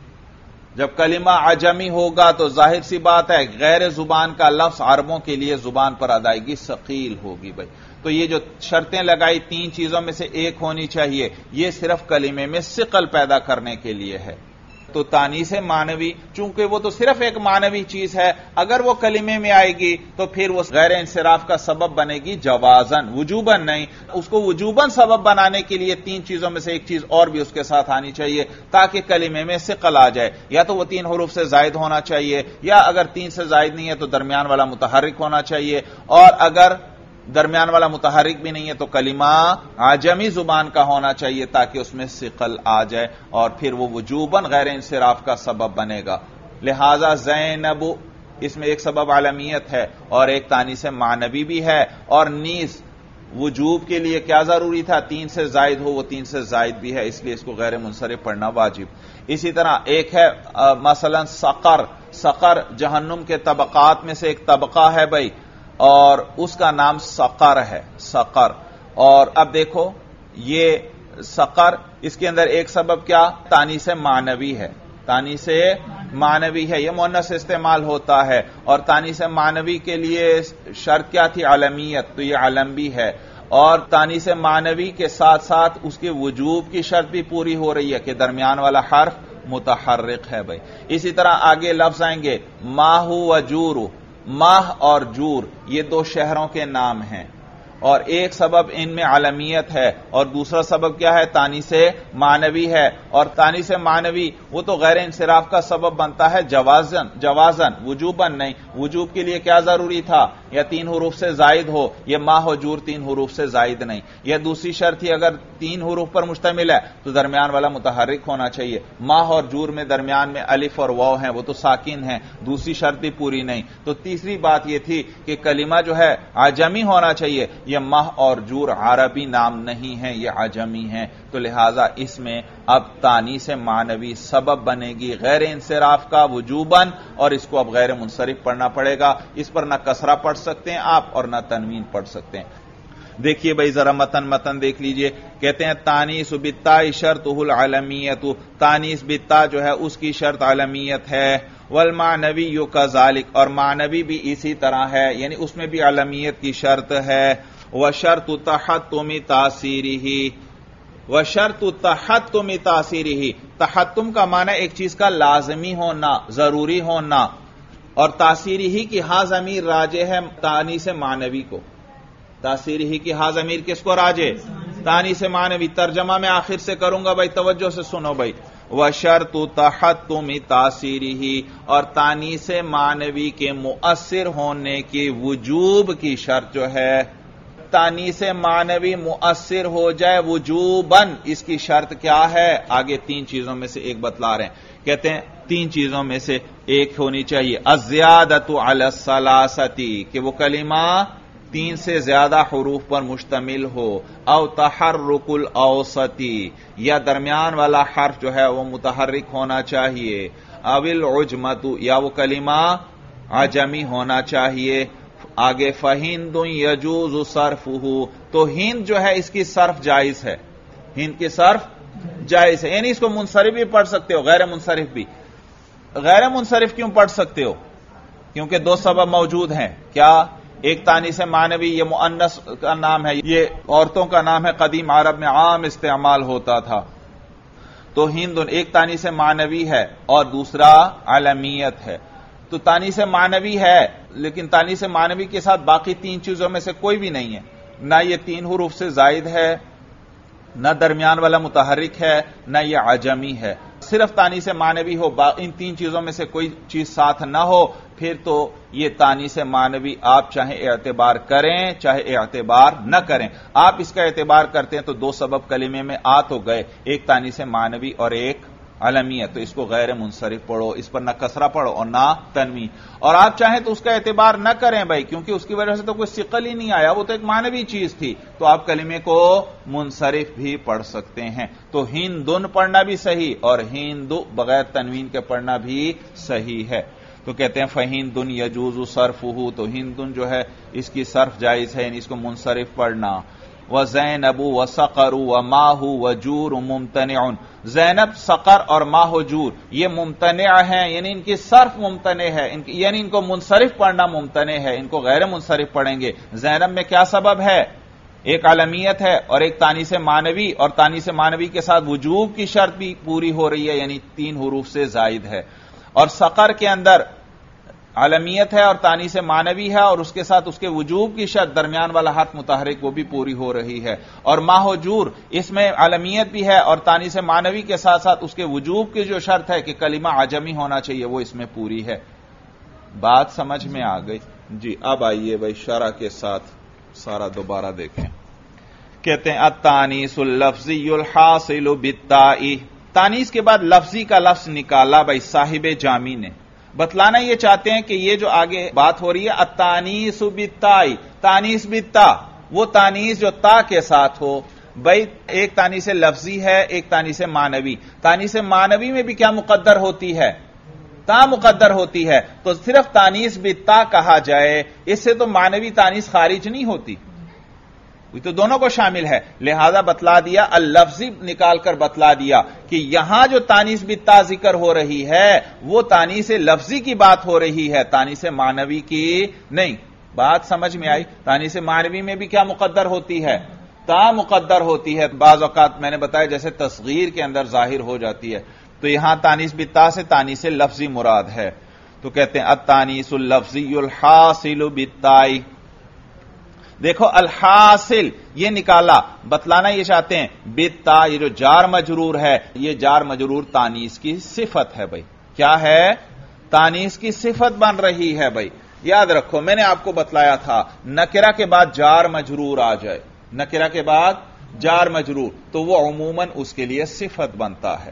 جب کلمہ عجمی ہوگا تو ظاہر سی بات ہے غیر زبان کا لفظ عربوں کے لیے زبان پر ادائیگی ثقیل ہوگی بھائی. تو یہ جو شرطیں لگائی 3 چیزوں میں سے ایک ہونی چاہیے، یہ صرف کلمے میں ثقل پیدا کرنے کے لیے ہے. تو تانیث معنوی چونکہ وہ تو صرف ایک معنوی چیز ہے، اگر وہ کلمے میں آئے گی تو پھر وہ غیر انصراف کا سبب بنے گی جوازاً، وجوباً نہیں. اس کو وجوباً سبب بنانے کے لیے 3 چیزوں میں سے ایک چیز اور بھی اس کے ساتھ آنی چاہیے تاکہ کلمے میں ثقل آ جائے. یا تو وہ 3 حروف سے زائد ہونا چاہیے، یا اگر 3 سے زائد نہیں ہے تو درمیان والا متحرک ہونا چاہیے، اور اگر درمیان والا متحرک بھی نہیں ہے تو کلمہ عجمی زبان کا ہونا چاہیے تاکہ اس میں ثقل آ جائے اور پھر وہ وجوباً غیر انصراف کا سبب بنے گا. لہذا زینب اس میں ایک سبب علمیت ہے اور ایک تانیث معنوی بھی ہے، اور نیز وجوب کے لیے کیا ضروری تھا؟ 3 سے زائد ہو، وہ 3 سے زائد بھی ہے، اس لیے اس کو غیر منصرف پڑھنا واجب. اسی طرح ایک ہے مثلا سقر. سقر جہنم کے طبقات میں سے ایک طبقہ ہے بھائی، اور اس کا نام سقر ہے، سقر. اور اب دیکھو یہ سقر، اس کے اندر ایک سبب کیا؟ تانیث معنوی ہے. تانیث معنوی ہے، یہ مؤنث استعمال ہوتا ہے، اور تانیث معنوی کے لیے شرط کیا تھی؟ علمیت. تو یہ علم بھی ہے، اور تانیث معنوی کے ساتھ ساتھ اس کے وجوب کی شرط بھی پوری ہو رہی ہے کہ درمیان والا حرف متحرک ہے بھائی. اسی طرح آگے لفظ آئیں گے ماہ و جور. ماہ اور جور یہ 2 شہروں کے نام ہیں، اور ایک سبب ان میں علمیت ہے اور دوسرا سبب کیا ہے؟ تانیث معنوی ہے. اور تانیث معنوی وہ تو غیر انصراف کا سبب بنتا ہے جوازاً، وجوباً نہیں. وجوب کے لیے کیا ضروری تھا؟ یا 3 حروف سے زائد ہو. یہ ماہ و جور 3 حروف سے زائد نہیں. یہ دوسری شرط تھی اگر 3 حروف پر مشتمل ہے تو درمیان والا متحرک ہونا چاہیے. ماہ اور جور میں درمیان میں الف اور واو ہیں، وہ تو ساکن ہیں، دوسری شرط بھی پوری نہیں. تو تیسری بات یہ تھی کہ کلمہ جو ہے عجمی ہونا چاہیے. یہ مہ اور جور عربی نام نہیں ہے، یہ عجمی ہیں، تو لہذا اس میں اب تانیث معنوی سبب بنے گی غیر انصراف کا وجوباً، اور اس کو اب غیر منصرف پڑھنا پڑے گا۔ اس پر نہ کسرہ پڑھ سکتے ہیں آپ اور نہ تنوین پڑھ سکتے ہیں۔ دیکھیے بھائی ذرا متن دیکھ لیجئے، کہتے ہیں تانیث بالتاء شرطہ العلمیت، تانیث بالتاء جو ہے اس کی شرط علمیت ہے، والمعنوی کذالک، اور معنوی بھی اسی طرح ہے، یعنی اس میں بھی علمیت کی شرط ہے، وشرط تحتم تاثیرہ، وشرط تحتم تاثیرہ، تحتم کا معنی ایک چیز کا لازمی ہونا، ضروری ہونا، اور تاثیری ہی کی ہاں ضمیر راجع ہے تانیث معنوی کو، تاثیری ہی کی ہاں ضمیر کس کو راجع؟ تانیث معنوی۔ ترجمہ میں آخر سے کروں گا بھائی، توجہ سے سنو بھائی، وشرط تحتم تاثیرہ، اور تانیث معنوی کے مؤثر ہونے کی وجوب کی شرط جو ہے، تانیث معنوی مؤثر ہو جائے وجوباً، اس کی شرط کیا ہے؟ آگے تین چیزوں میں سے ایک بتلا رہے ہیں، کہتے ہیں تین چیزوں میں سے ایک ہونی چاہیے، الزیادۃ علی الثلاثۃ، کہ وہ کلمہ تین سے زیادہ حروف پر مشتمل ہو، او تحرک الاوسط، یا درمیان والا حرف جو ہے وہ متحرک ہونا چاہیے، او العجمۃ، یا وہ کلمہ عجمی ہونا چاہیے۔ آگے فہند یجوز صرفہ، تو ہند جو ہے اس کی صرف جائز ہے، ہند کی صرف جائز ہے، یعنی اس کو منصرف بھی پڑھ سکتے ہو، غیر منصرف بھی۔ غیر منصرف کیوں پڑھ سکتے ہو؟ کیونکہ دو سبب موجود ہیں، کیا؟ ایک تانیث معنوی، یہ مؤنث کا نام ہے، یہ عورتوں کا نام ہے، قدیم عرب میں عام استعمال ہوتا تھا، تو ہند ایک تانیث معنوی ہے اور دوسرا علمیت ہے۔ تو تانیث معنوی ہے، لیکن تانیث معنوی کے ساتھ باقی تین چیزوں میں سے کوئی بھی نہیں ہے، نہ یہ تین حروف سے زائد ہے، نہ درمیان والا متحرک ہے، نہ یہ عجمی ہے، صرف تانیث معنوی ہو، ان تین چیزوں میں سے کوئی چیز ساتھ نہ ہو، پھر تو یہ تانیث معنوی آپ چاہے اعتبار کریں چاہے اعتبار نہ کریں۔ آپ اس کا اعتبار کرتے ہیں تو دو سبب کلمے میں آ تو گئے، ایک تانیث معنوی اور ایک علمیت، تو اس کو غیر منصرف پڑھو، اس پر نہ کسرہ پڑھو اور نہ تنوین۔ اور آپ چاہیں تو اس کا اعتبار نہ کریں بھائی، کیونکہ اس کی وجہ سے تو کوئی ثقل ہی نہیں آیا، وہ تو ایک معنوی چیز تھی، تو آپ کلمے کو منصرف بھی پڑھ سکتے ہیں۔ تو ہندن پڑھنا بھی صحیح اور ہندو بغیر تنوین کے پڑھنا بھی صحیح ہے۔ تو کہتے ہیں فہندن یجوز صرفہ، تو ہندن جو ہے اس کی صرف جائز ہے، یعنی اس کو منصرف پڑھنا۔ وَزَيْنَبُ وَسَقَرُ وَمَاهُ وَجُورُ مُمْتَنِعٌ، زینب، سقر اور ماہ و جور یہ ممتنع ہیں، یعنی ان کی صرف ممتنع ہے، یعنی ان کو منصرف پڑھنا ممتنع ہے، ان کو غیر منصرف پڑھیں گے۔ زینب میں کیا سبب ہے؟ ایک علمیت ہے اور ایک تانیث معنوی، اور تانیث معنوی کے ساتھ وجوب کی شرط بھی پوری ہو رہی ہے، یعنی تین حروف سے زائد ہے۔ اور سقر کے اندر علمیت ہے اور تانیث معنوی ہے، اور اس کے ساتھ اس کے وجوب کی شرط درمیان والا حرف متحرک وہ بھی پوری ہو رہی ہے۔ اور ماہ و جور اس میں علمیت بھی ہے اور تانیث معنوی کے ساتھ ساتھ اس کے وجوب کی جو شرط ہے کہ کلمہ عجمی ہونا چاہیے وہ اس میں پوری ہے۔ بات سمجھ میں آ گئی؟ جی اب آئیے بھائی شرح کے ساتھ سارا دوبارہ دیکھیں۔ کہتے ہیں التانیث اللفظی الحاصل بالتاء، تانیث کے بعد لفظی کا لفظ نکالا بھائی صاحب جامی نے، بتلانا یہ چاہتے ہیں کہ یہ جو آگے بات ہو رہی ہے التانیث بالتاء، تانیث بالتاء، وہ تانیث جو تا کے ساتھ ہو، بھائی ایک تانیث لفظی ہے ایک تانیث معنوی، تانیث معنوی میں بھی کیا مقدر ہوتی ہے؟ تا مقدر ہوتی ہے، تو صرف تانیث بالتاء کہا جائے، اس سے تو معنوی تانیث خارج نہیں ہوتی، یہ تو دونوں کو شامل ہے، لہذا بتلا دیا اللفظی نکال کر بتلا دیا کہ یہاں جو تانیث بالتاء ذکر ہو رہی ہے وہ تانیث لفظی کی بات ہو رہی ہے، تانیث معنوی کی نہیں۔ بات سمجھ میں آئی؟ تانیث معنوی میں بھی کیا مقدر ہوتی ہے؟ تا مقدر ہوتی ہے، بعض اوقات میں نے بتایا جیسے تصغیر کے اندر ظاہر ہو جاتی ہے، تو یہاں تانیث بالتاء سے تانیث لفظی مراد ہے۔ تو کہتے ہیں التانیث اللفظی الحاصل بالتاء، دیکھو الحاصل یہ نکالا، بتلانا یہ چاہتے ہیں بالتاء، یہ جو جار مجرور ہے یہ جار مجرور تانیث کی صفت ہے بھائی، کیا ہے؟ تانیث کی صفت بن رہی ہے بھائی۔ یاد رکھو میں نے آپ کو بتلایا تھا نکرہ کے بعد جار مجرور آ جائے، نکرہ کے بعد جار مجرور تو وہ عموماً اس کے لیے صفت بنتا ہے۔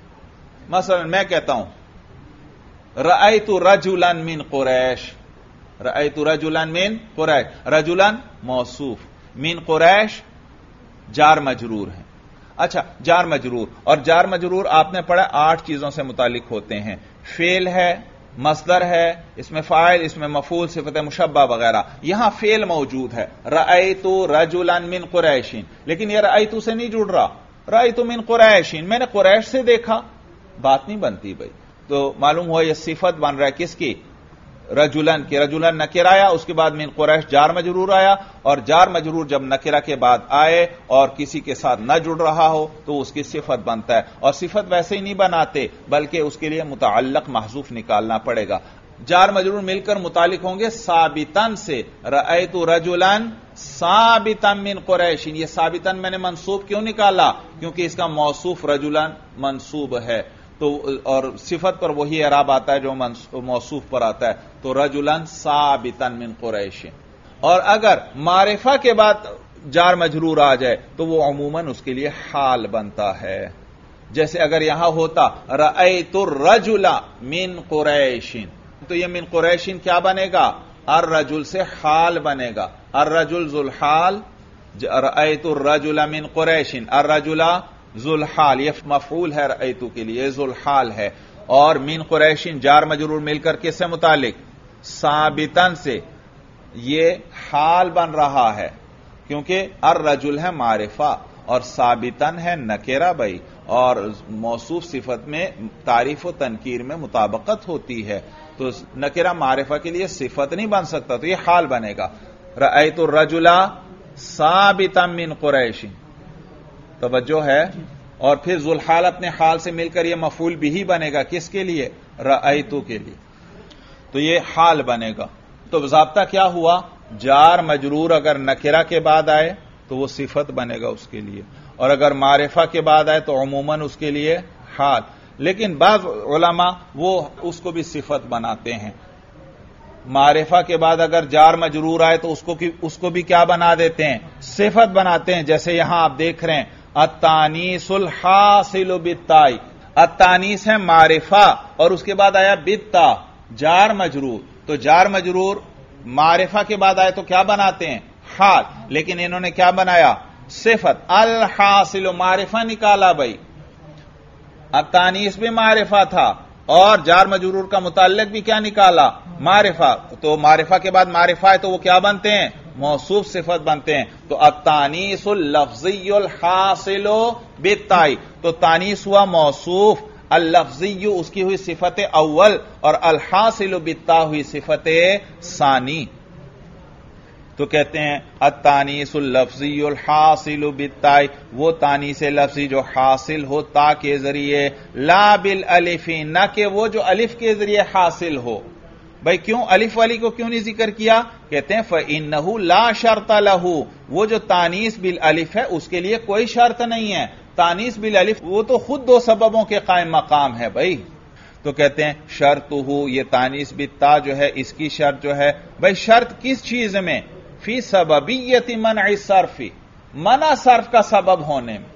مثلا میں کہتا ہوں رأیت رجلا من قریش، رأیت رجلا من قریش، رجلا موصوف، من قریش جار مجرور ہے. اچھا جار مجرور، اور جار مجرور آپ نے پڑھا 8 چیزوں سے متعلق ہوتے ہیں. فعل ہے، مصدر ہے، اس میں فاعل، اس میں مفعول، صفت مشبہ وغیرہ. یہاں فعل موجود ہے رأیت رجلا من قریش، لیکن یہ رأیت سے نہیں جڑ رہا. رأیت من قریش، میں نے قریش سے دیکھا، بات نہیں بنتی بھائی. تو معلوم ہوا یہ صفت بن رہا ہے کس کی؟ رجلن کی. رجلن نکر آیا، اس کے بعد من قریش جار مجرور آیا، اور جار مجرور جب نکرہ کے بعد آئے اور کسی کے ساتھ نہ جڑ رہا ہو تو اس کی صفت بنتا ہے. اور صفت ویسے ہی نہیں بناتے بلکہ اس کے لیے متعلق محذوف نکالنا پڑے گا. جار مجرور مل کر متعلق ہوں گے ثابتن سے. رأیت رجلن ثابتا من قریش، یہ ثابتن میں نے منصوب کیوں نکالا؟ کیونکہ اس کا موصوف رجلن منصوب ہے، تو اور صفت پر وہی اعراب آتا ہے جو موصوف پر آتا ہے. تو رجلن ثابتا من قریش. اور اگر معرفہ کے بعد جار مجرور آ جائے تو وہ عموماً اس کے لیے حال بنتا ہے. جیسے اگر یہاں ہوتا رأیت الرجل من قریش، تو یہ من قریش کیا بنے گا؟ الرجل سے حال بنے گا. الرجل ذو الحال، رأیت الرجل من قریش، الرجل ذو الحال، یہ مفعول ہے رأیت کے لیے، ذو الحال ہے. اور من قریش جار مجرور مل کر کس سے متعلق؟ ثابتن سے. یہ حال بن رہا ہے کیونکہ الرجل ہے معرفہ اور ثابتن ہے نکرہ بھائی، اور موصوف صفت میں تعریف و تنکیر میں مطابقت ہوتی ہے، تو نکرہ معرفہ کے لیے صفت نہیں بن سکتا، تو یہ حال بنے گا. رأیت الرجل ثابتا من قریش، توجہ ہے. اور پھر ذو الحال اپنے حال سے مل کر یہ مفعول بھی بنے گا، کس کے لیے؟ رأیتو کے لیے. تو یہ حال بنے گا. تو ضابطہ کیا ہوا؟ جار مجرور اگر نکرہ کے بعد آئے تو وہ صفت بنے گا اس کے لیے، اور اگر معرفہ کے بعد آئے تو عموماً اس کے لیے حال. لیکن بعض علماء وہ اس کو بھی صفت بناتے ہیں. معرفہ کے بعد اگر جار مجرور آئے تو اس کو بھی کیا بنا دیتے ہیں؟ صفت بناتے ہیں. جیسے یہاں آپ دیکھ رہے ہیں التانیس الحاصل بالتاء، التانیس ہے معرفہ اور اس کے بعد آیا بالتاء جار مجرور. تو جار مجرور معرفہ کے بعد آئے تو کیا بناتے ہیں؟ حال. لیکن انہوں نے کیا بنایا؟ صفت. الحاصل معرفہ نکالا بھائی، التانیس بھی معرفہ تھا اور جار مجرور کا متعلق بھی کیا نکالا؟ معرفہ. تو معرفہ کے بعد معرفہ ہے تو وہ کیا بنتے ہیں؟ موصوف صفت بنتے ہیں. تو التانیس اللفظی الحاصل بالتاء، تو تانیس ہوا موصوف، اللفظی اس کی ہوئی صفت اول، اور الحاصل بالتاء ہوئی صفت ثانی. تو کہتے ہیں التانیس اللفظی الحاصل بالتاء، وہ تانیس لفظی جو حاصل ہو تا کے ذریعے، لا بالالف، نہ کہ وہ جو الف کے ذریعے حاصل ہو. بھائی کیوں الف والی کو کیوں نہیں ذکر کیا؟ کہتے ہیں فَإِنَّهُ لَا شَرْطَ لَهُ، وہ جو تانیس بالالف ہے اس کے لیے کوئی شرط نہیں ہے. تانیس بالالف وہ تو خود 2 سببوں کے قائم مقام ہے بھائی. تو کہتے ہیں شرطہ، یہ تانیس بالتاء جو ہے اس کی شرط جو ہے، بھائی شرط کس چیز میں؟ فی سببیت منع الصرف، منع صرف کا سبب ہونے میں.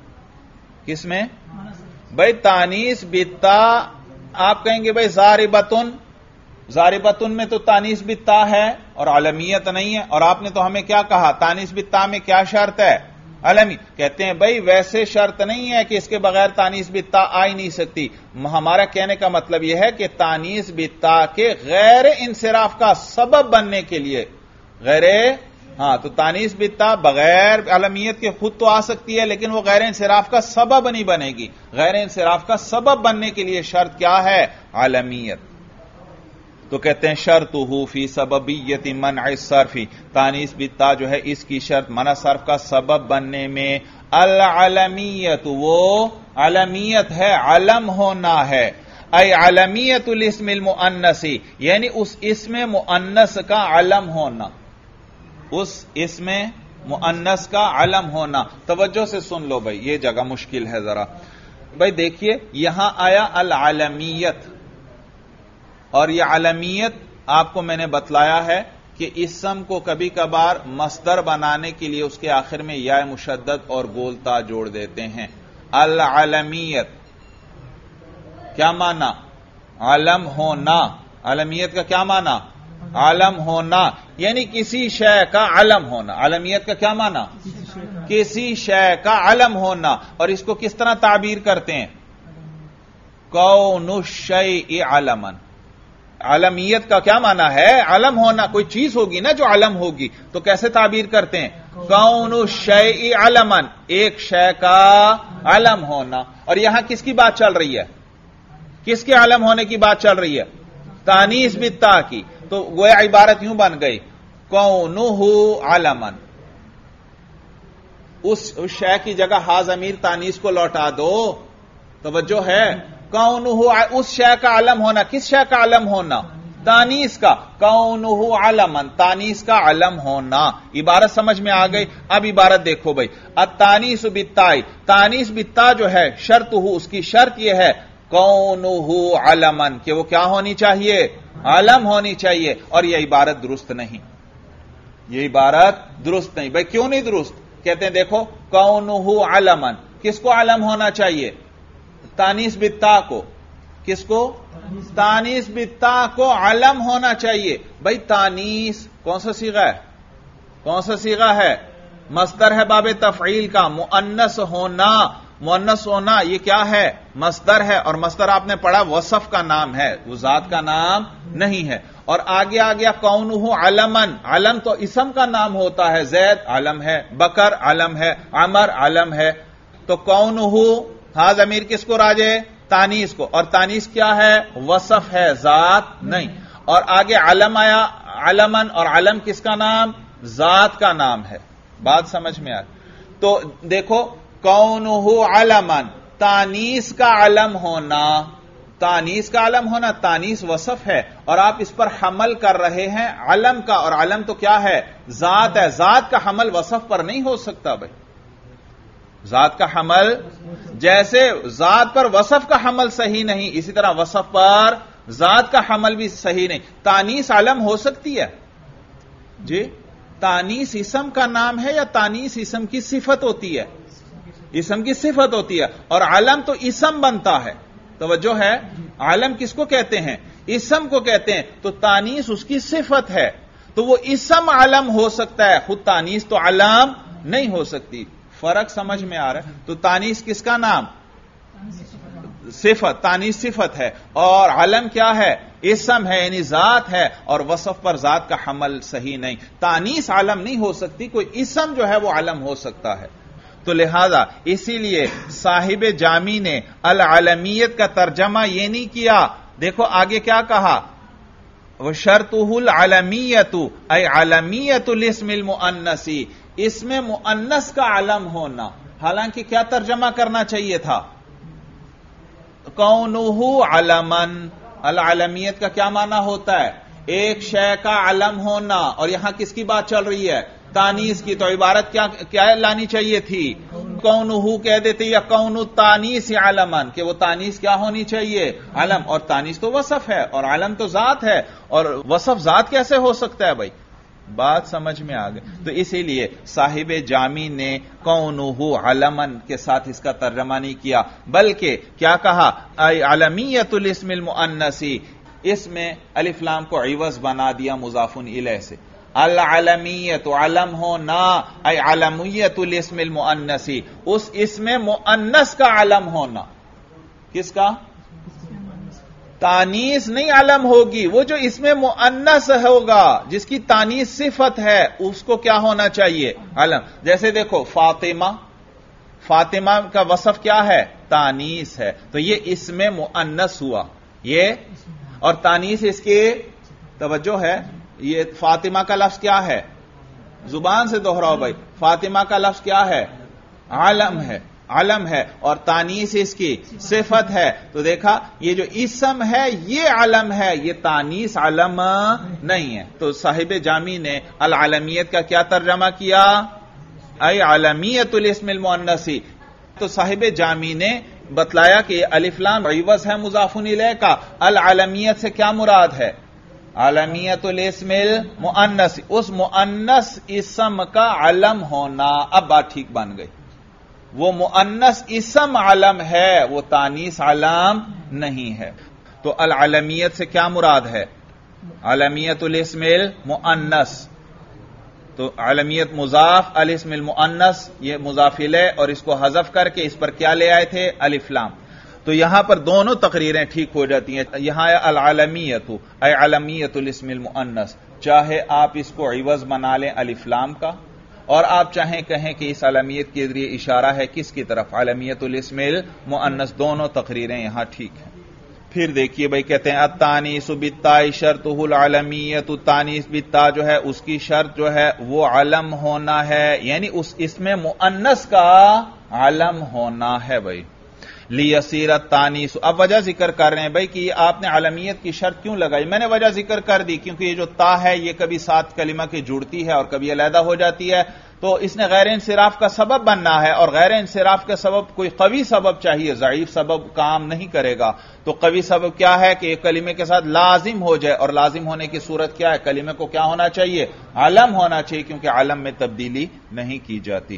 کس میں؟ بھائی تانیس بالتاء آپ کہیں گے بھائی ضاربتن، ضاربتن میں تو تانیس بالتاء ہے اور علمیت نہیں ہے، اور آپ نے تو ہمیں کیا کہا؟ تانیس بالتاء میں کیا شرط ہے؟ علمی. کہتے ہیں بھائی ویسے شرط نہیں ہے کہ اس کے بغیر تانیس بالتاء آ ہی نہیں سکتی. ہمارا کہنے کا مطلب یہ ہے کہ تانیس بالتاء کے غیر انصراف کا سبب بننے کے لیے تو تانیس بالتاء بغیر علمیت کے خود تو آ سکتی ہے لیکن وہ غیر انصراف کا سبب نہیں بنے گی. غیر انصراف کا سبب بننے کے لیے شرط کیا ہے؟ علمیت. تو کہتے ہیں شرطہ فی سببیت منع الصرف، تانیس بالتاء جو ہے اس کی شرط منع صرف کا سبب بننے میں العلمیت، وہ علمیت ہے، علم ہونا ہے. ای علمیت الاسم المؤنث، یعنی اس اسم مؤنث کا علم ہونا، اس اسم مؤنث کا علم ہونا. توجہ سے سن لو بھائی، یہ جگہ مشکل ہے ذرا. بھائی دیکھیے یہاں آیا العلمیت، اور یہ علمیت آپ کو میں نے بتلایا ہے کہ اسم کو کبھی کبھار مصدر بنانے کے لیے اس کے آخر میں یا مشدد اور گول تا جوڑ دیتے ہیں. العلمیت کیا معنی؟ علم ہونا. علمیت کا کیا معنی؟ علم ہونا، یعنی کسی شے کا علم ہونا. علمیت کا کیا معنی؟ کسی شے کا علم ہونا. اور اس کو کس طرح تعبیر کرتے ہیں؟ کون الشیء علما. علمیت کا کیا معنی ہے؟ علم ہونا. کوئی چیز ہوگی نا جو علم ہوگی، تو کیسے تعبیر کرتے ہیں؟ کون الشیء علما، ایک شے کا علم ہونا. اور یہاں کس کی بات چل رہی ہے؟ کس کے علم ہونے کی بات چل رہی ہے؟ تانیث بالتا کی. تو گویا عبارت یوں بن گئی کونہ علما. اس شے کی جگہ ہا ضمیر تانیث کو لوٹا دو. توجہ ہے؟ کونہ، اس شے کا علم ہونا. کس شے کا علم ہونا؟ تانیث کا. کونہ علما، تانیث کا علم ہونا. عبارت سمجھ میں آ گئی؟ اب عبارت دیکھو بھائی. التانیث بالتاء، تانیث بالتاء جو ہے شرط ہو، اس کی شرط یہ ہے کونہ علما، کہ وہ کیا ہونی چاہیے؟ علم ہونی چاہیے. اور یہ عبارت درست نہیں. یہ عبارت درست نہیں. بھائی کیوں نہیں درست؟ کہتے ہیں دیکھو کونہ علما، کس کو علم ہونا چاہیے؟ تانیث بالتاء کو. کس کو؟ تانیث بالتاء کو علم ہونا چاہیے. بھائی تانیث کون سا صیغہ ہے؟ کون سا صیغہ ہے؟ مصدر ہے باب تفعیل کا. مؤنث ہونا، مؤنث ہونا یہ کیا ہے؟ مصدر ہے. اور مصدر آپ نے پڑھا وصف کا نام ہے، وہ ذات کا نام نہیں ہے. اور آگے آ گیا کونہ علمن. علم تو اسم کا نام ہوتا ہے. زید علم ہے، بکر علم ہے، عمر علم ہے. تو کونہ ہا ضمیر کس کو راجع؟ تانیث کو. اور تانیث کیا ہے؟ وصف ہے، ذات نہیں. اور آگے علم آیا، علمن، اور علم کس کا نام؟ ذات کا نام ہے. بات سمجھ میں آ. تو دیکھو کونہ علمن، تانیث کا علم ہونا. تانیث کا علم ہونا، تانیث وصف ہے اور آپ اس پر حمل کر رہے ہیں علم کا. اور علم تو کیا ہے؟ ذات ہے. ذات کا حمل وصف پر نہیں ہو سکتا بھائی. ذات کا حمل، جیسے ذات پر وصف کا حمل صحیح نہیں، اسی طرح وصف پر ذات کا حمل بھی صحیح نہیں. تانیث علم ہو سکتی ہے جی؟ تانیث اسم کا نام ہے یا تانیث اسم کی صفت ہوتی ہے؟ اسم کی صفت ہوتی ہے. اور علم تو اسم بنتا ہے. توجہ ہے؟ علم کس کو کہتے ہیں؟ اسم کو کہتے ہیں. تو تانیث اس کی صفت ہے، تو وہ اسم علم ہو سکتا ہے، خود تانیث تو علم نہیں ہو سکتی. فرق سمجھ میں آ رہا ہے؟ تو تانیث کس کا نام؟ صفت. تانیث صفت ہے اور علم کیا ہے؟ اسم ہے، یعنی ذات ہے. اور وصف پر ذات کا حمل صحیح نہیں. تانیث علم نہیں ہو سکتی، کوئی اسم جو ہے وہ علم ہو سکتا ہے. تو لہذا اسی لیے صاحب جامی نے العلمیت کا ترجمہ یہ نہیں کیا. دیکھو آگے کیا کہا؟ وشرطہ العلمیت ای علمیت الاسم المؤنث، اس میں مؤنث کا علم ہونا. حالانکہ کیا ترجمہ کرنا چاہیے تھا؟ کونہ علمن. العلمیت کا کیا معنی ہوتا ہے؟ ایک شے کا علم ہونا. اور یہاں کس کی بات چل رہی ہے؟ تانیث کی. تو عبارت کیا لانی چاہیے تھی؟ کونہ کہہ دیتے یا کون التانیث علمن، کہ وہ تانیث کیا ہونی چاہیے؟ علم. اور تانیث تو وصف ہے اور علم تو ذات ہے. اور وصف ذات کیسے ہو سکتا ہے بھائی؟ بات سمجھ میں آ گئی. تو اسی لیے صاحب جامی نے کونہ علمن کے ساتھ اس کا ترجمہ نہیں کیا، بلکہ کیا کہا؟ ای علمیت الاسم المؤنث. اس میں الف لام کو عوض بنا دیا مضاف الیہ سے. العلمیت علم ہونا، ای علمیت الاسم المؤنث، اس اسم مؤنث کا علم ہونا. کس کا؟ تانیث نہیں علم ہوگی، وہ جو اسم مؤنث ہوگا جس کی تانیث صفت ہے اس کو کیا ہونا چاہیے؟ علم. جیسے دیکھو فاطمہ، فاطمہ کا وصف کیا ہے؟ تانیث ہے. تو یہ اسم مؤنث ہوا یہ. اور تانیث اس کی توجہ ہے، یہ فاطمہ کا لفظ کیا ہے؟ زبان سے دوہراؤ بھائی. فاطمہ کا لفظ کیا ہے؟ علم ہے. علم ہے اور تانیث اس کی صفت ہے. تو دیکھا یہ جو اسم ہے یہ علم ہے، یہ تانیث علم نہیں ہے. تو صاحب جامی نے العلمیت کا کیا ترجمہ کیا؟ ای علمیت الاسم المؤنث. تو صاحب جامی نے بتلایا کہ الف لام عوض ہے مضاف الیہ کا. العلمیت سے کیا مراد ہے؟ علمیت الاسم المؤنث، اس مؤنث اسم کا علم ہونا. اب بات ٹھیک بن گئی. وہ مؤنث اسم علم ہے، وہ تانیث علم نہیں ہے. تو العلمیت سے کیا مراد ہے؟ علمیت الاسم المؤنث، تو علمیت مضاف الاسم المؤنث یہ مضاف الیہ، اور اس کو حذف کر کے اس پر کیا لے آئے تھے؟ الف لام. تو یہاں پر دونوں تقریریں ٹھیک ہو جاتی ہیں. یہاں العلمیت اے علمیت الاسم المؤنث، چاہے آپ اس کو عوض بنا لیں الف لام کا، اور آپ چاہیں کہیں کہ اس علمیت کے ذریعے اشارہ ہے کس کی طرف؟ علمیت الاسم المؤنث. دونوں تقریریں یہاں ٹھیک ہیں. پھر دیکھیے بھائی کہتے ہیں التانیث بالتاء شرطہ العلمیت، التانیث بالتاء جو ہے اس کی شرط جو ہے وہ علم ہونا ہے، یعنی اس اسم مؤنث کا علم ہونا ہے بھائی. لیصیر التانیث، اب وجہ ذکر کر رہے ہیں بھائی کہ آپ نے علمیت کی شرط کیوں لگائی. میں نے وجہ ذکر کر دی کیونکہ یہ جو تا ہے یہ کبھی ساتھ کلمہ کے جڑتی ہے اور کبھی علیحدہ ہو جاتی ہے، تو اس نے غیر انصراف کا سبب بننا ہے، اور غیر انصراف کا سبب کوئی قوی سبب چاہیے، ضعیف سبب کام نہیں کرے گا. تو قوی سبب کیا ہے کہ ایک کلمے کے ساتھ لازم ہو جائے، اور لازم ہونے کی صورت کیا ہے؟ کلمے کو کیا ہونا چاہیے؟ علم ہونا چاہیے، کیونکہ علم میں تبدیلی نہیں کی جاتی.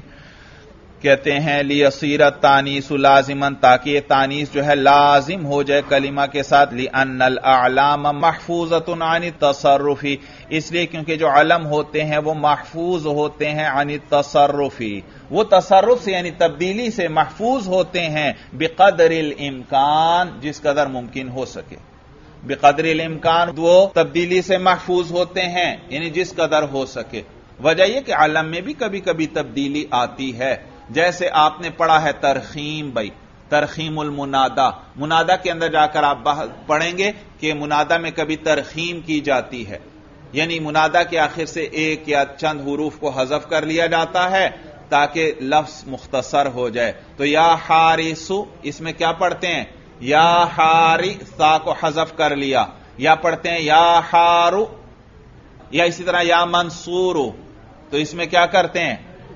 کہتے ہیں لیصیر التانیث لازما، تاکہ یہ تانیث جو ہے لازم ہو جائے کلمہ کے ساتھ. لأن الاعلام محفوظۃ عن التصرف، اس لیے کیونکہ جو علم ہوتے ہیں وہ محفوظ ہوتے ہیں عن التصرف، وہ تصرف سے یعنی تبدیلی سے محفوظ ہوتے ہیں. بقدر الامکان، جس قدر ممکن ہو سکے. بقدر الامکان، وہ تبدیلی سے محفوظ ہوتے ہیں یعنی جس قدر ہو سکے. وجہ یہ کہ علم میں بھی کبھی کبھی تبدیلی آتی ہے، جیسے آپ نے پڑھا ہے ترخیم بھائی، ترخیم المنادا. منادا کے اندر جا کر آپ پڑھیں گے کہ منادا میں کبھی ترخیم کی جاتی ہے، یعنی منادا کے آخر سے ایک یا چند حروف کو حذف کر لیا جاتا ہے تاکہ لفظ مختصر ہو جائے. تو یا حارسو، اس میں کیا پڑھتے ہیں؟ یا حاری، سا کو حذف کر لیا. یا پڑھتے ہیں یا حارو، یا اسی طرح یا منصورو، تو اس میں کیا کرتے ہیں؟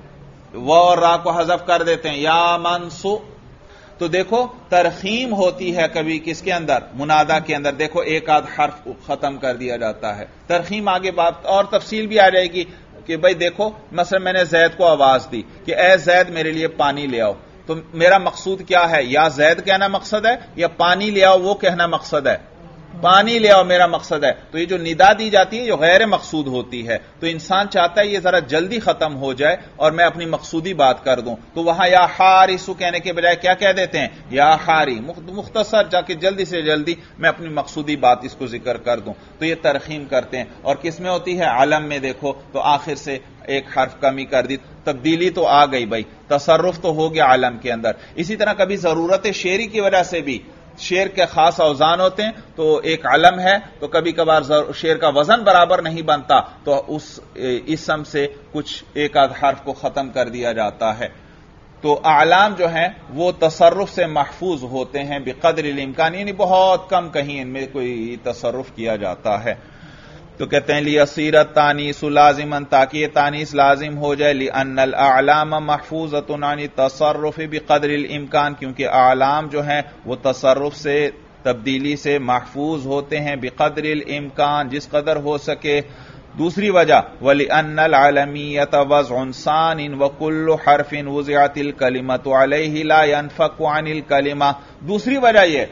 وہ اور را کو حذف کر دیتے ہیں یا منصو. تو دیکھو ترخیم ہوتی ہے کبھی کس کے اندر؟ منادا کے اندر. دیکھو ایک آدھ حرف ختم کر دیا جاتا ہے. ترخیم آگے بات اور تفصیل بھی آ جائے گی کہ بھائی دیکھو مثلا میں نے زید کو آواز دی کہ اے زید میرے لیے پانی لے آؤ، تو میرا مقصود کیا ہے؟ یا زید کہنا مقصد ہے یا پانی لے آؤ وہ کہنا مقصد ہے؟ پانی لے آؤ میرا مقصد ہے. تو یہ جو ندا دی جاتی ہے یہ غیر مقصود ہوتی ہے، تو انسان چاہتا ہے یہ ذرا جلدی ختم ہو جائے اور میں اپنی مقصودی بات کر دوں، تو وہاں یا حارسو کہنے کے بجائے کیا کہہ دیتے ہیں؟ یا حاری، مختصر جا کے جلدی سے جلدی میں اپنی مقصودی بات اس کو ذکر کر دوں. تو یہ ترخیم کرتے ہیں. اور کس میں ہوتی ہے؟ علم میں. دیکھو تو آخر سے ایک حرف کمی کر دی، تبدیلی تو آ گئی بھائی، تصرف تو ہو گیا علم کے اندر. اسی طرح کبھی ضرورت شعری کی وجہ سے بھی، شعر کے خاص اوزان ہوتے ہیں تو ایک علم ہے، تو کبھی کبھار شعر کا وزن برابر نہیں بنتا تو اس اسم سے کچھ ایک آدھ حرف کو ختم کر دیا جاتا ہے. تو اعلام جو ہیں وہ تصرف سے محفوظ ہوتے ہیں بقدر الامکان، یعنی بہت کم کہیں ان میں کوئی تصرف کیا جاتا ہے. تو کہتے ہیں لیصیر التانیث لازما، تاکہ یہ تانیث لازم ہو جائے. لأن الاعلام محفوظۃ عن التصرف بقدر الامکان، کیونکہ اعلام جو ہیں وہ تصرف سے تبدیلی سے محفوظ ہوتے ہیں بقدر الامکان، جس قدر ہو سکے. دوسری وجہ وَلِأَنَّ الْعَلَمِيَّةَ وَضْعٌ ثَانٍ وَكُلُّ حَرْفٍ وُضِعَتِ الْكَلِمَةُ عَلَيْهِ لَا يَنْفَكُ عَنِ الْكَلِمَةِ. دوسری وجہ یہ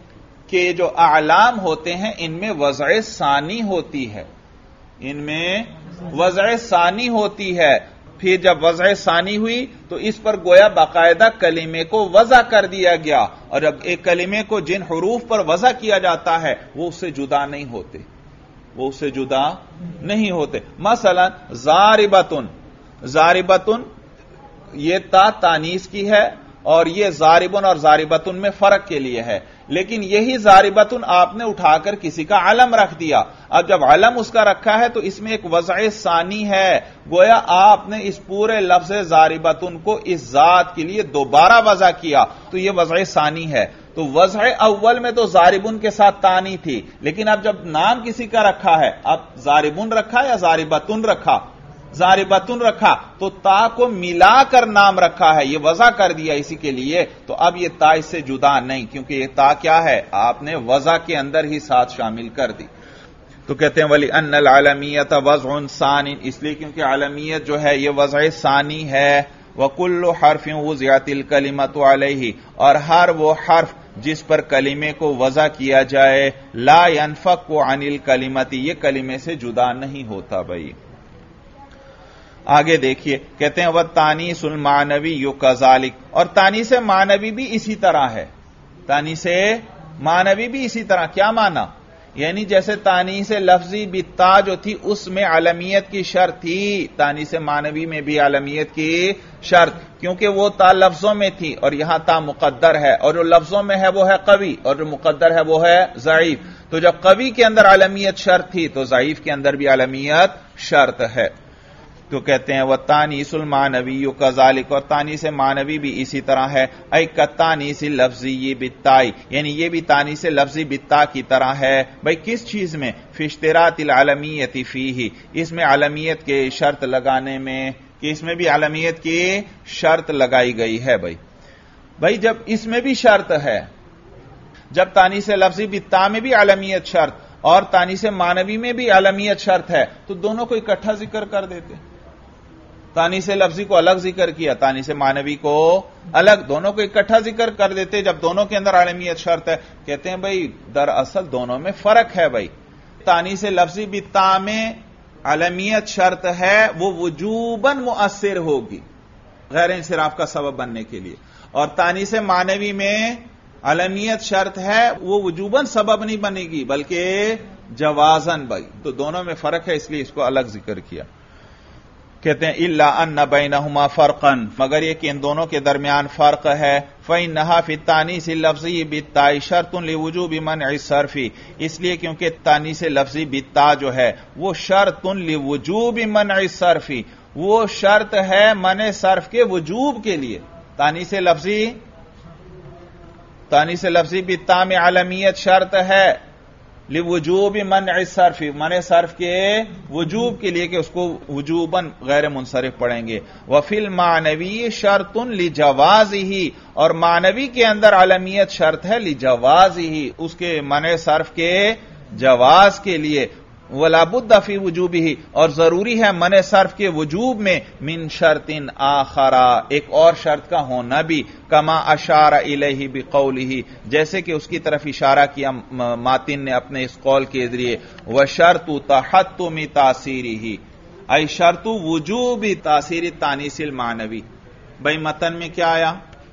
کہ جو اعلام ہوتے ہیں ان میں وضع ثانی ہوتی ہے، ان میں وضع ثانی ہوتی ہے. پھر جب وضع ثانی ہوئی تو اس پر گویا باقاعدہ کلمے کو وضع کر دیا گیا، اور جب ایک کلمے کو جن حروف پر وضع کیا جاتا ہے وہ اس سے جدا نہیں ہوتے، وہ اس سے جدا نہیں ہوتے. مثلا ضاربتن، ضاربتن یہ تا تانیث کی ہے، اور یہ ضاربن اور ضاربتن میں فرق کے لیے ہے، لیکن یہی ضاربتن آپ نے اٹھا کر کسی کا علم رکھ دیا. اب جب علم اس کا رکھا ہے تو اس میں ایک وضع ثانی ہے، گویا آپ نے اس پورے لفظ ضاربتن کو اس ذات کے لیے دوبارہ وضع کیا، تو یہ وضع ثانی ہے. تو وضع اول میں تو ضاربن کے ساتھ تانی تھی، لیکن اب جب نام کسی کا رکھا ہے، اب ضاربن رکھا یا ضاربتن رکھا؟ ضاربتن رکھا، تو تا کو ملا کر نام رکھا ہے، یہ وضع کر دیا اسی کے لیے. تو اب یہ تا اس سے جدا نہیں، کیونکہ یہ تا کیا ہے؟ آپ نے وضع کے اندر ہی ساتھ شامل کر دی. تو کہتے ہیں وَلِأَنَّ الْعَلَمِيَّةَ وَضْعٌ ثَانٍ، اس لیے کیونکہ علمیت جو ہے یہ وضع ثانی ہے. وَكُلُّ حَرْفٍ وُضِعَتِ الْكَلِمَةُ عَلَيْهِ، اور ہر وہ حرف جس پر کلمے کو وضع کیا جائے لا ينفق عن الکلمتی، یہ کلمے سے جدا نہیں ہوتا بھائی۔ آگے دیکھیے کہتے ہیں وَالتَّانِیثُ الْمَعْنَوِیُّ كَذَلِكَ، اور تانیث معنوی بھی اسی طرح ہے، تانیث معنوی بھی اسی طرح۔ کیا معنی؟ یعنی جیسے تانیث لفظی بالتا جو تھی اس میں علمیت کی شرط تھی، تانیث معنوی میں بھی علمیت کی شرط، کیونکہ وہ تا لفظوں میں تھی اور یہاں تا مقدر ہے، اور جو لفظوں میں ہے وہ ہے قوی اور جو مقدر ہے وہ ہے ضعیف۔ تو جب قوی کے اندر علمیت شرط تھی تو ضعیف کے اندر بھی علمیت شرط ہے۔ تو کہتے ہیں وَالتَّانِیثُ الْمَعْنَوِیُّ كَذَلِكَ، اور تانیث معنوی بھی اسی طرح ہے، اَیْ كَالتَّانِیثِ الْلَفْظِیِّ بِالتَّاءِ، یعنی یہ بھی تانیث لفظی بالتا کی طرح ہے۔ بھئی کس چیز میں؟ فِي اشْتِرَاطِ الْعَلَمِیَّةِ فِیہ، اس میں علمیت کے شرط لگانے میں، کہ اس میں بھی علمیت کی شرط لگائی گئی ہے۔ بھئی جب اس میں بھی شرط ہے، جب تانیث لفظی بالتا میں بھی علمیت شرط اور تانیث معنوی میں بھی علمیت شرط ہے تو دونوں کو اکٹھا ذکر کر دیتے۔ تانیث لفظی کو الگ ذکر کیا، تانیث معنوی کو الگ، دونوں کو اکٹھا ذکر کر دیتے جب دونوں کے اندر علمیت شرط ہے۔ کہتے ہیں بھئی دراصل دونوں میں فرق ہے بھئی۔ تانیث لفظی بالتا میں علمیت شرط ہے، وہ وجوباً مؤثر ہوگی غیر انصراف کا سبب بننے کے لیے، اور تانیث معنوی میں علمیت شرط ہے، وہ وجوباً سبب نہیں بنے گی بلکہ جوازاً بھئی۔ تو دونوں میں فرق ہے، اس لیے اس کو الگ ذکر کیا۔ کہتے ہیں الا ان بینہما فرقا، مگر یہ کہ ان دونوں کے درمیان فرق ہے، فإنها فی التانیث اللفظی بالتاء شرط لوجوب منع الصرف، اس لیے کیونکہ تانیث لفظی بالتاء جو ہے وہ شرط لوجوب منع الصرف، وہ شرط ہے منع صرف کے وجوب کے لیے۔ تانیث لفظی بالتاء میں علمیت شرط ہے لوجوب منع الصرف، منع صرف کے وجوب کے لیے کہ اس کو وجوباً غیر منصرف پڑھیں گے۔ وفی المعنوی شرط لجوازہ، اور معنوی کے اندر علمیت شرط ہے لجوازہ، اس کے منع صرف کے جواز کے لیے۔ ولا بد فی وجوبہ، اور ضروری ہے منع صرف کے وجوب میں من شرط آخر، ایک اور شرط کا ہونا بھی، کما اشار الیہ بقولہ، جیسے کہ اس کی طرف اشارہ کیا ماتن نے اپنے اس قول کے ذریعے، وشرط تحتم تاثیرہ، ای شرط وجوب تاثیر التانیث المعنوی۔ بھئی متن میں کیا آیا؟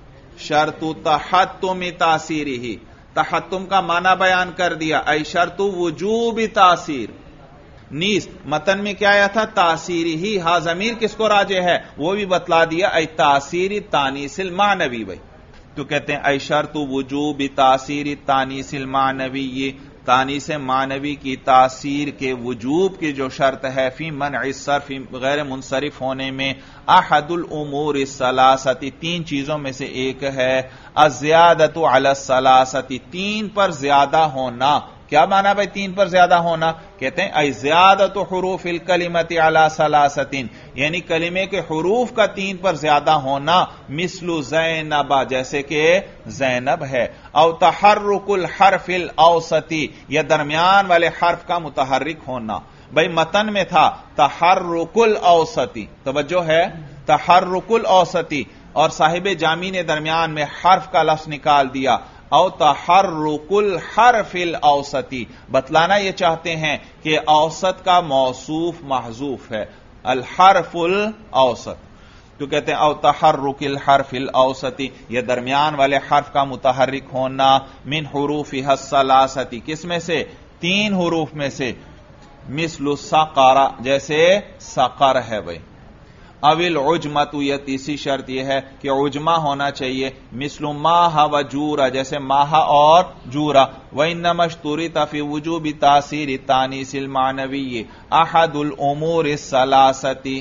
شرط تحتم تاثیرہ، تحتم کا معنی بیان کر دیا، ای شرط وجوب تاثیر۔ نیز متن میں کیا آیا تھا؟ تاثیری ہی، ہاں ضمیر کس کو راجع ہے وہ بھی بتلا دیا، ای تاثیر تانیث المعنوی بھائی۔ تو کہتے ہیں ای شرط وجوب تاثیر تانیث المعنوی، تانیث معنوی کی تاثیر کے وجوب کی جو شرط ہے فی منع الصرف، غیر منصرف ہونے میں، احد الامور الثلاثۃ، تین چیزوں میں سے ایک ہے، الزیادۃ علی الثلاثۃ، تین پر زیادہ ہونا۔ کیا مانا بھائی تین پر زیادہ ہونا؟ کہتے ہیں ای زیادۃ حروف الکلمۃ علی ثلاثۃ، یعنی کلمے کے حروف کا تین پر زیادہ ہونا، مثل زینب، جیسے کہ زینب ہے، او تحرک الحرف الاوسط، یا درمیان والے حرف کا متحرک ہونا۔ بھائی متن میں تھا تحرک الاوسط، توجہ ہے، تحرک الاوسط، اور صاحب جامی نے درمیان میں حرف کا لفظ نکال دیا، او تحرک الحرف الاوسط، بتلانا یہ چاہتے ہیں کہ اوسط کا موصوف محذوف ہے، الحرف الاوسط، تو کہتے ہیں او تحرک الحرف الاوسط، یہ درمیان والے حرف کا متحرک ہونا، من حروفها الثلاثۃ، کس میں سے؟ تین حروف میں سے، مثل سقر، جیسے سقر ہے بھائی، اوil عجمت، یہ تیسری شرط یہ ہے کہ عجمہ ہونا چاہیے، مثل ماہ و جورا، جیسے ماہ اور جورا، وَإِنَّمَا اشْتُرِطَ فِي وُجُوبِ تَأْثِيرِ التَّانِيثِ الْمَعْنَوِيِّ أَحَدُ الْأُمُورِ الثَّلَاثَةِ۔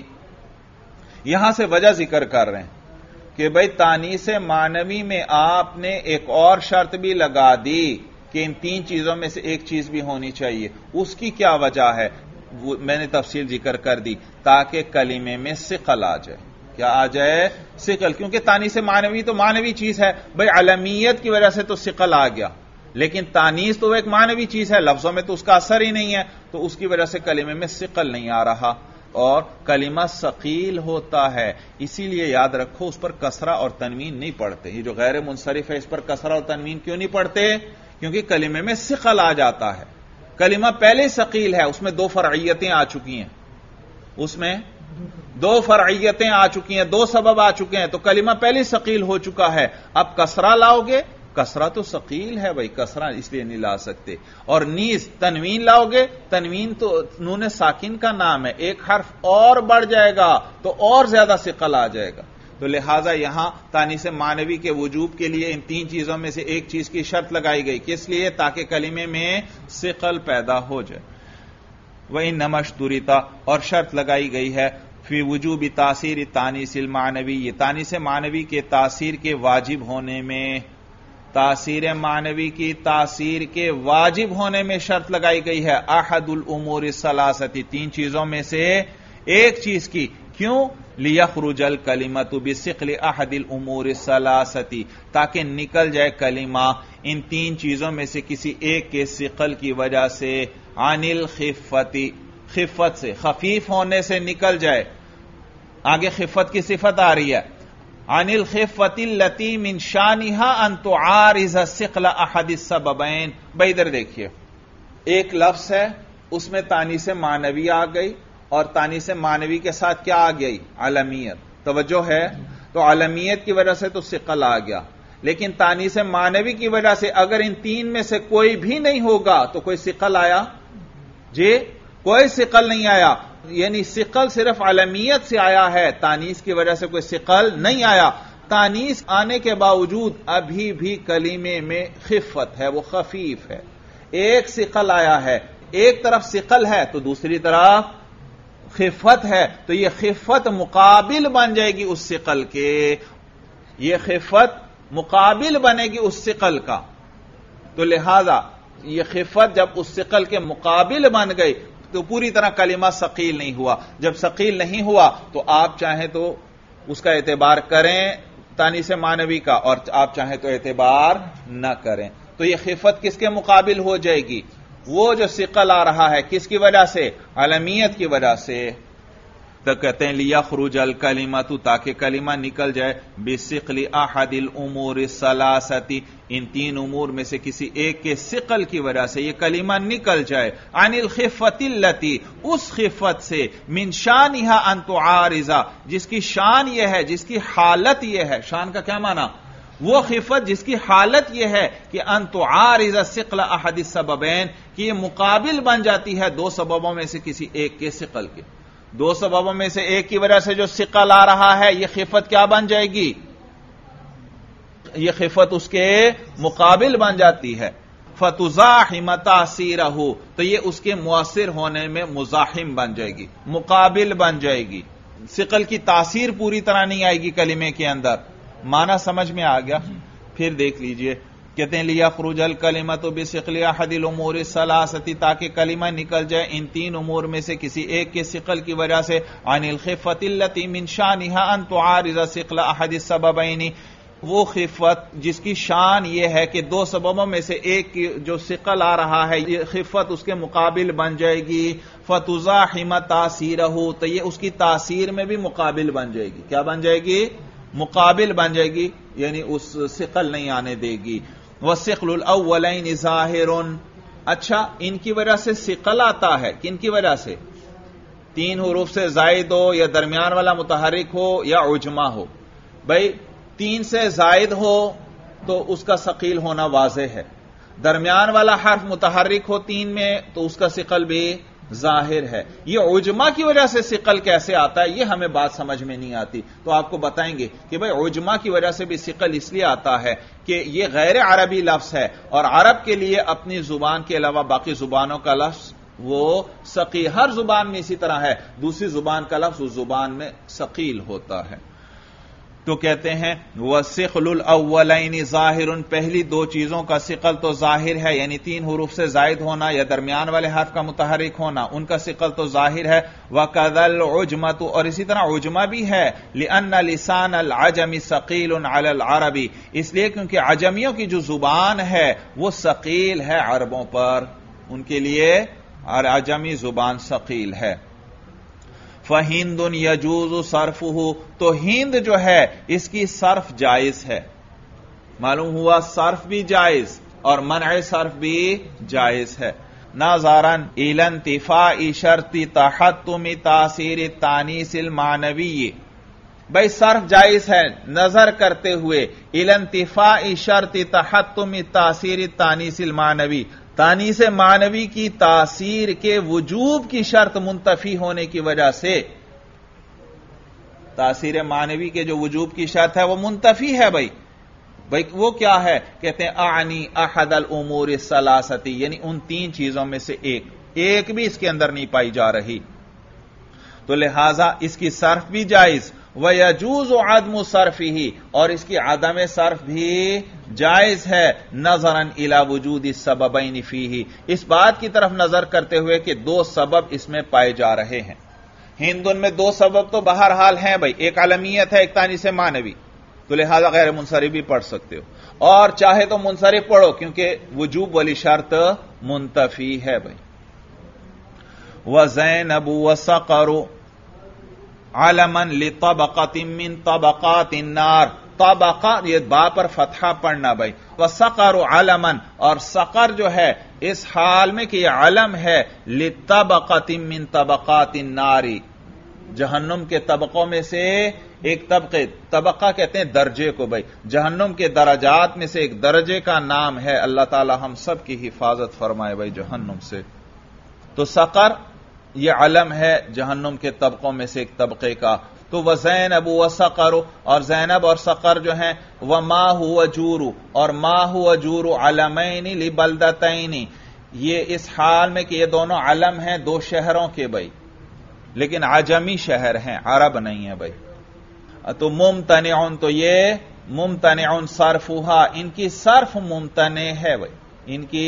یہاں سے وجہ ذکر کر رہے ہیں کہ بھئی تانیث معنوی میں آپ نے ایک اور شرط بھی لگا دی کہ ان تین چیزوں میں سے ایک چیز بھی ہونی چاہیے، اس کی کیا وجہ ہے؟ میں نے تفصیل ذکر کر دی، تاکہ کلمے میں ثقل آ جائے۔ کیا آ جائے؟ ثقل، کیونکہ تانیث معنوی تو معنوی چیز ہے بھئی، علمیت کی وجہ سے تو ثقل آ گیا، لیکن تانیث تو ایک معنوی چیز ہے، لفظوں میں تو اس کا اثر ہی نہیں ہے، تو اس کی وجہ سے کلمے میں ثقل نہیں آ رہا۔ اور کلمہ ثقیل ہوتا ہے، اسی لیے یاد رکھو اس پر کسرہ اور تنوین نہیں پڑھتے. یہ جو غیر منصرف ہے اس پر کسرہ اور تنوین کیوں نہیں پڑھتے؟ کیونکہ کلمے میں ثقل آ جاتا ہے. کلمہ پہلے ثقیل ہے، اس میں دو فرعیتیں آ چکی ہیں، اس میں دو فرعیتیں آ چکی ہیں، دو سبب آ چکے ہیں، تو کلمہ پہلے ثقیل ہو چکا ہے. اب کسرہ لاؤ گے، کسرہ تو ثقیل ہے بھائی، کسرہ اس لیے نہیں لا سکتے. اور نیز تنوین لاؤ گے، تنوین تو نون ساکن کا نام ہے، ایک حرف اور بڑھ جائے گا تو اور زیادہ ثقل آ جائے گا. تو لہذا یہاں تانیث معنوی کے وجوب کے لیے ان تین چیزوں میں سے ایک چیز کی شرط لگائی گئی. کس لیے؟ تاکہ کلمے میں ثقل پیدا ہو جائے. وَإِنَّمَا اشْتُرِطَ، اور شرط لگائی گئی ہے فی وجوب تاثیر تانیث المعنوی، یہ تانیث معنوی کے تاثیر کے واجب ہونے میں، تاثیر معنوی کی تاثیر کے واجب ہونے میں شرط لگائی گئی ہے. احد الامور الثلاثۃ، تین چیزوں میں سے ایک چیز کی. کیوں؟ لیخرج الکلمۃ بثقل احد الامور الثلاثۃ، تاکہ نکل جائے کلمہ ان تین چیزوں میں سے کسی ایک کے ثقل کی وجہ سے، عن الخفت، خفت سے، خفیف ہونے سے نکل جائے. آگے خفت کی صفت آ رہی ہے، عن الخفت التي من شانها ان تعارض ثقل احد السببین. بھائی ادھر دیکھیے، ایک لفظ ہے اس میں تانیث معنوی آ گئی، اور تانیث معنوی کے ساتھ کیا آ گئی؟ علمیت. توجہ ہے؟ تو علمیت کی وجہ سے تو ثقل آ گیا، لیکن تانیث معنوی کی وجہ سے اگر ان تین میں سے کوئی بھی نہیں ہوگا تو کوئی ثقل آیا؟ جی کوئی ثقل نہیں آیا. یعنی ثقل صرف علمیت سے آیا ہے، تانیث کی وجہ سے کوئی ثقل نہیں آیا. تانیث آنے کے باوجود ابھی بھی کلمے میں خفت ہے، وہ خفیف ہے. ایک ثقل آیا ہے، ایک طرف ثقل ہے تو دوسری طرف خفت ہے، تو یہ خفت مقابل بن جائے گی اس ثقل کے، یہ خفت مقابل بنے گی اس ثقل کا. تو لہذا یہ خفت جب اس ثقل کے مقابل بن گئی تو پوری طرح کلمہ ثقیل نہیں ہوا. جب ثقیل نہیں ہوا تو آپ چاہیں تو اس کا اعتبار کریں تانیث معنوی کا، اور آپ چاہیں تو اعتبار نہ کریں. تو یہ خفت کس کے مقابل ہو جائے گی؟ وہ جو ثقل آ رہا ہے کس کی وجہ سے؟ علمیت کی وجہ سے. تو کہتے ہیں لیخرج الکلمۃ، تاکہ کلمہ نکل جائے، بثقل احد الامور الثلاثۃ، ان تین امور میں سے کسی ایک کے ثقل کی وجہ سے یہ کلمہ نکل جائے. عن الخفت التي، اس خفت سے، من شانها ان تعارض، جس کی شان یہ ہے، جس کی حالت یہ ہے. شان کا کیا معنی؟ وہ خفت جس کی حالت یہ ہے کہ ان تعارض ثقل احد السببین، کہ یہ مقابل بن جاتی ہے دو سببوں میں سے کسی ایک کے ثقل کے. دو سببوں میں سے ایک کی وجہ سے جو ثقل آ رہا ہے یہ خفت کیا بن جائے گی؟ یہ خفت اس کے مقابل بن جاتی ہے. فتزاحم تاثیرہ، تو یہ اس کے مؤثر ہونے میں مزاحم بن جائے گی، مقابل بن جائے گی. ثقل کی تاثیر پوری طرح نہیں آئے گی کلمے کے اندر. معنی سمجھ میں آ گیا؟ پھر دیکھ لیجئے، کہتے ہیں لیخرج الکلمۃ بثقل احد الامور الثلاثۃ، تاکہ کلمہ نکل جائے ان تین امور میں سے کسی ایک کے ثقل کی وجہ سے. عن الخفت التي من شانها ان تعارض ثقل احد السببین، وہ خفت جس کی شان یہ ہے کہ دو سببوں میں سے ایک کی جو ثقل آ رہا ہے یہ خفت اس کے مقابل بن جائے گی. فتزاحم تاثیرہ، تو یہ اس کی تاثیر میں بھی مقابل بن جائے گی. کیا بن جائے گی؟ مقابل بن جائے گی، یعنی اس ثقل نہیں آنے دے گی. وَالثِّقْلُ الْأَوَّلَيْنِ ظَاهِرٌ، اچھا ان کی وجہ سے ثقل آتا ہے، کن کی وجہ سے؟ تین حروف سے زائد ہو، یا درمیان والا متحرک ہو، یا عجمہ ہو. بھائی تین سے زائد ہو تو اس کا ثقیل ہونا واضح ہے، درمیان والا حرف متحرک ہو تین میں تو اس کا ثقل بھی ظاہر ہے. یہ عجمہ کی وجہ سے ثقل کیسے آتا ہے یہ ہمیں بات سمجھ میں نہیں آتی، تو آپ کو بتائیں گے کہ بھئی عجمہ کی وجہ سے بھی ثقل اس لیے آتا ہے کہ یہ غیر عربی لفظ ہے، اور عرب کے لیے اپنی زبان کے علاوہ باقی زبانوں کا لفظ وہ ثقیل، ہر زبان میں اسی طرح ہے، دوسری زبان کا لفظ اس زبان میں ثقیل ہوتا ہے. تو کہتے ہیں وَالثِّقْلُ الْأَوَّلَيْنِ ظَاهِرٌ، پہلی دو چیزوں کا ثقل تو ظاہر ہے، یعنی تین حروف سے زائد ہونا یا درمیان والے حرف کا متحرک ہونا، ان کا ثقل تو ظاہر ہے. وَكَذَا الْعُجْمَةُ، اور اسی طرح عجمہ بھی ہے. لِأَنَّ لِسَانَ الْعَجَمِ ثَقِيلٌ عَلَى الْعَرَبِ، اس لیے کیونکہ عجمیوں کی جو زبان ہے وہ ثقیل ہے عربوں پر، ان کے لیے عجمی زبان ثقیل ہے. فہند یجوز صرفہ، تو ہند جو ہے اس کی صرف جائز ہے. معلوم ہوا صرف بھی جائز اور منع صرف بھی جائز ہے. نظراً الی انتفاء شرط تحتم تاثیر التانیث المعنوی، بھائی صرف جائز ہے نظر کرتے ہوئے الی انتفاء شرط تحتم تاثیر التانیث المعنوی، تانیث معنوی کی تاثیر کے وجوب کی شرط منتفی ہونے کی وجہ سے. تاثیر معنوی کے جو وجوب کی شرط ہے وہ منتفی ہے. بھائی وہ کیا ہے؟ کہتے ہیں اعنی احد الامور الثلاثتی، یعنی ان تین چیزوں میں سے ایک بھی اس کے اندر نہیں پائی جا رہی، تو لہذا اس کی صرف بھی جائز. وَيَجُوزُ عَدْمُ صَرْفِهِ، اور اس کی عدم صرف بھی جائز ہے. نظراً الی وجود السببین فیہ، اس بات کی طرف نظر کرتے ہوئے کہ دو سبب اس میں پائے جا رہے ہیں. ہندن میں دو سبب تو بہرحال ہیں بھائی، ایک عالمیت ہے ایک تانیث معنوی، تو لہذا غیر منصرف بھی پڑھ سکتے ہو، اور چاہے تو منصرف پڑھو کیونکہ وجوب والی شرط منتفی ہے. بھائی وَزَيْنَبُ وَسَقَرُ عَلَمًا لِطَبَقَةٍ مِّن طَبَقَاتِ النَّارِ، طبقہ یہ با پر فتحہ پڑھنا. بھائی وَسَقَرُ عَلَمًا، اور سقر جو ہے اس حال میں کہ یہ علم ہے لِطَبَقَةٍ مِّن طَبَقَاتِ النَّارِ، جہنم کے طبقوں میں سے ایک طبقہ کہتے ہیں درجے کو. بھائی جہنم کے درجات میں سے ایک درجے کا نام ہے. اللہ تعالی ہم سب کی حفاظت فرمائے بھائی جہنم سے. تو سقر یہ علم ہے جہنم کے طبقوں میں سے ایک طبقے کا. تو وزینب وسقر، اور زینب اور سقر جو ہیں، وما هو جور، اور ما هو جور علمین لبلدتین، یہ اس حال میں کہ یہ دونوں علم ہیں دو شہروں کے. بھائی لیکن عجمی شہر ہیں، عرب نہیں ہے. بھائی تو ممتنع، تو یہ ممتنع صرفھا، ان کی صرف ممتنع ہے. بھائی ان کی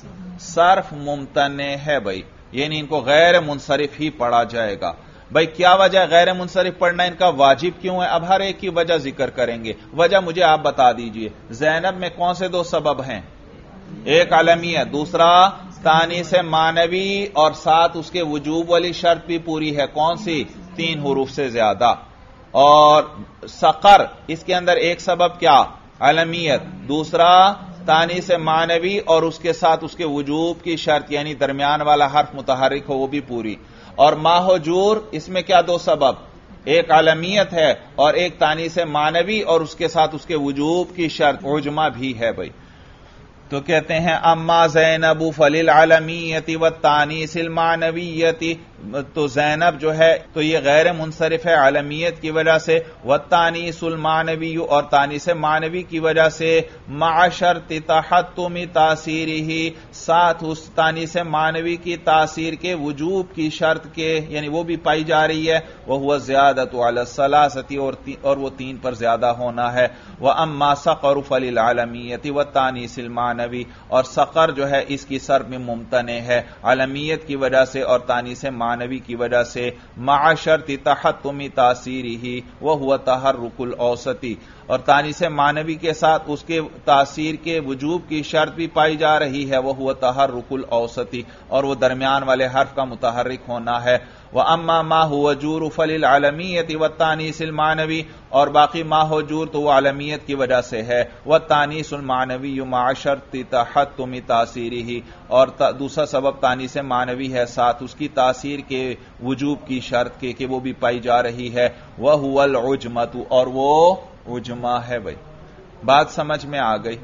صرف ممتنع ہے. بھائی یعنی ان کو غیر منصرف ہی پڑھا جائے گا. بھائی کیا وجہ غیر منصرف پڑھنا ان کا واجب کیوں ہے؟ اب ہر ایک کی وجہ ذکر کریں گے. وجہ مجھے آپ بتا دیجئے. زینب میں کون سے دو سبب ہیں؟ ایک عالمیت، دوسرا تانیث معنوی، اور ساتھ اس کے وجوب والی شرط بھی پوری ہے. کون سی؟ 3 حروف سے زیادہ. اور سقر اس کے اندر ایک سبب کیا؟ عالمیت، دوسرا تانیث معنوی، اور اس کے ساتھ اس کے وجوب کی شرط یعنی درمیان والا حرف متحرک ہو وہ بھی پوری. اور ما ہو جور اس میں کیا دو سبب؟ ایک عالمیت ہے اور ایک تانیث معنوی، اور اس کے ساتھ اس کے وجوب کی شرط عجمہ بھی ہے. بھائی تو کہتے ہیں اما زینب فللعلمیت والتانیث المعنویت، تو زینب جو ہے تو یہ غیر منصرف ہے عالمیت کی وجہ سے، والتانیث المعنوی، اور تانیث معنوی کی وجہ سے، مع شرط تحتم تاثیرہ، ساتھ اس تانیث معنوی کی تاثیر کے وجوب کی شرط کے، یعنی وہ بھی پائی جا رہی ہے. وہو زیادۃ علی الثلاثۃ، اور وہ 3 پر زیادہ ہونا ہے. واما سقر فللعلمیت والتانیث المعنوی، اور سقر جو ہے اس کی صرف میں ممتنع ہے عالمیت کی وجہ سے اور تانیث معنوی کی وجہ سے، مع شرط تحتم تاثیرہ وہو تحرک الاوسطی، اور تانیث معنوی کے ساتھ اس کے تاثیر کے وجوب کی شرط بھی پائی جا رہی ہے، وہو تحرک الاوسطی، اور وہ درمیان والے حرف کا متحرک ہونا ہے. واما ما هو جور فللعلمیت والتانیث المعنوی، اور باقی ما ہو جور تو وہ عالمیت کی وجہ سے ہے. والتانیث المعنوی مع شرط تحتم تاثیرہ، اور دوسرا سبب تانیث معنوی ہے ساتھ اس کی تاثیر کے وجوب کی شرط کے کہ وہ بھی پائی جا رہی ہے. وہو العجمۃ، اور وہ عجمہ ہے. بھائی بات سمجھ میں آ گئی؟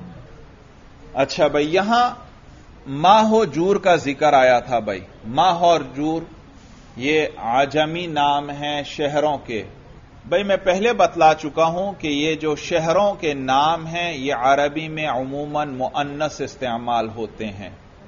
اچھا بھائی یہاں ماہ و جور کا ذکر آیا تھا. بھائی ماہ اور جور یہ عجمی نام ہیں شہروں کے. بھائی میں پہلے بتلا چکا ہوں کہ یہ جو شہروں کے نام ہیں یہ عربی میں عموماً مؤنث استعمال ہوتے ہیں.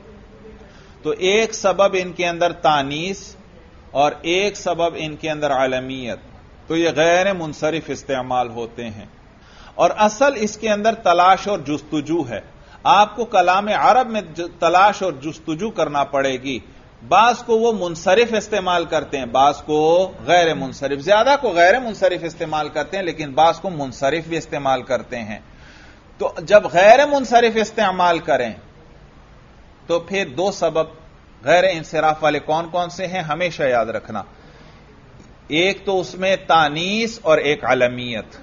تو ایک سبب ان کے اندر تانیث اور ایک سبب ان کے اندر عالمیت، تو یہ غیر منصرف استعمال ہوتے ہیں. اور اصل اس کے اندر تلاش اور جستجو ہے. آپ کو کلام عرب میں تلاش اور جستجو کرنا پڑے گی. بعض کو وہ منصرف استعمال کرتے ہیں، بعض کو غیر منصرف، زیادہ کو غیر منصرف استعمال کرتے ہیں لیکن بعض کو منصرف بھی استعمال کرتے ہیں. تو جب غیر منصرف استعمال کریں تو پھر 2 سبب غیر انصراف والے کون کون سے ہیں ہمیشہ یاد رکھنا. ایک تو اس میں تانیس اور ایک علمیت،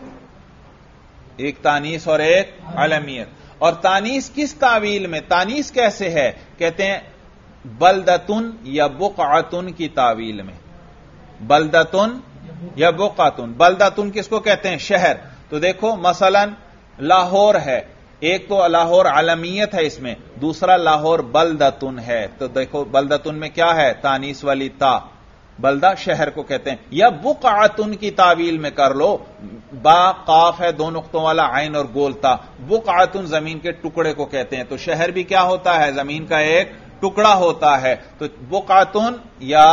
ایک تانیس اور ایک علمیت. اور تانیس کس تعویل میں؟ تانیس کیسے ہے؟ کہتے ہیں بلدتن یا بقعتن کی تعویل میں. بلدتن یا بقعتن. بلدتن کس کو کہتے ہیں؟ شہر. تو دیکھو مثلا لاہور ہے، ایک تو لاہور علمیت ہے اس میں، دوسرا لاہور بلدتن ہے. تو دیکھو بلدتن میں کیا ہے؟ تانیس والی تا. بلدہ شہر کو کہتے ہیں. یا بقعتن کی تعویل میں کر لو، با قاف ہے دو نقطوں والا، عین اور گول تا. بقعتن زمین کے ٹکڑے کو کہتے ہیں. تو شہر بھی کیا ہوتا ہے؟ زمین کا ایک ٹکڑا ہوتا ہے. تو بقعتن یا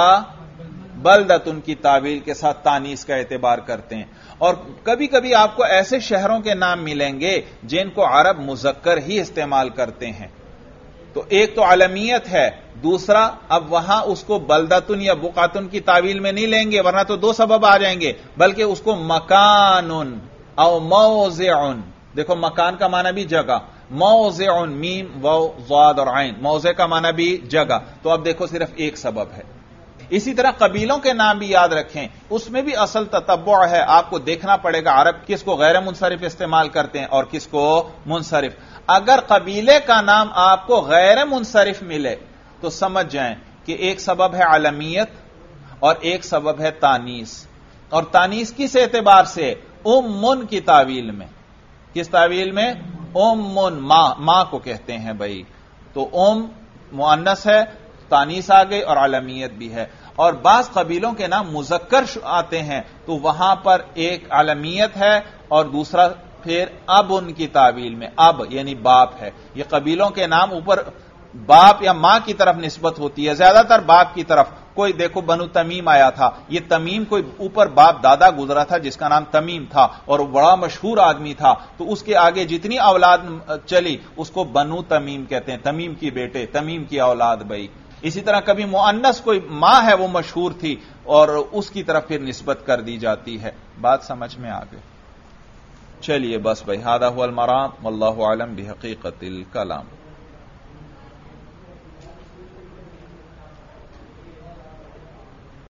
بلدتن کی تعویل کے ساتھ تانیس کا اعتبار کرتے ہیں. اور کبھی کبھی آپ کو ایسے شہروں کے نام ملیں گے جن کو عرب مذکر ہی استعمال کرتے ہیں. تو ایک تو علمیت ہے، دوسرا اب وہاں اس کو بلدتن یا بقعتن کی تعویل میں نہیں لیں گے ورنہ تو دو سبب آ جائیں گے، بلکہ اس کو مکان او موضع. دیکھو مکان کا معنی بھی جگہ، موضع میم واو ضاد اور عین، موضع کا معنی بھی جگہ. تو اب دیکھو صرف ایک سبب ہے. اسی طرح قبیلوں کے نام بھی یاد رکھیں، اس میں بھی اصل تتبع ہے. آپ کو دیکھنا پڑے گا عرب کس کو غیر منصرف استعمال کرتے ہیں اور کس کو منصرف. اگر قبیلے کا نام آپ کو غیر منصرف ملے تو سمجھ جائیں کہ ایک سبب ہے علمیت اور ایک سبب ہے تانیس. اور تانیس کس اعتبار سے؟ امن کی تعویل میں. کس تعویل میں؟ امن، ماں کو کہتے ہیں بھائی. تو مؤنث ہے، تانیس آ گئی اور علمیت بھی ہے. اور بعض قبیلوں کے نام مذکر آتے ہیں تو وہاں پر ایک علمیت ہے اور دوسرا پھر اب ان کی تعویل میں اب یعنی باپ ہے. یہ قبیلوں کے نام اوپر باپ یا ماں کی طرف نسبت ہوتی ہے، زیادہ تر باپ کی طرف. کوئی دیکھو بنو تمیم آیا تھا، یہ تمیم کوئی اوپر باپ دادا گزرا تھا جس کا نام تمیم تھا اور بڑا مشہور آدمی تھا، تو اس کے آگے جتنی اولاد چلی اس کو بنو تمیم کہتے ہیں. تمیم کی بیٹے، تمیم کی اولاد بھائی. اسی طرح کبھی مؤنث کوئی ماں ہے وہ مشہور تھی اور اس کی طرف پھر نسبت کر دی جاتی ہے. بات سمجھ میں آ گئی؟ چلیے بس بھائی، ھذا ھو المرام واللہ اعلم بحقیقت الکلام.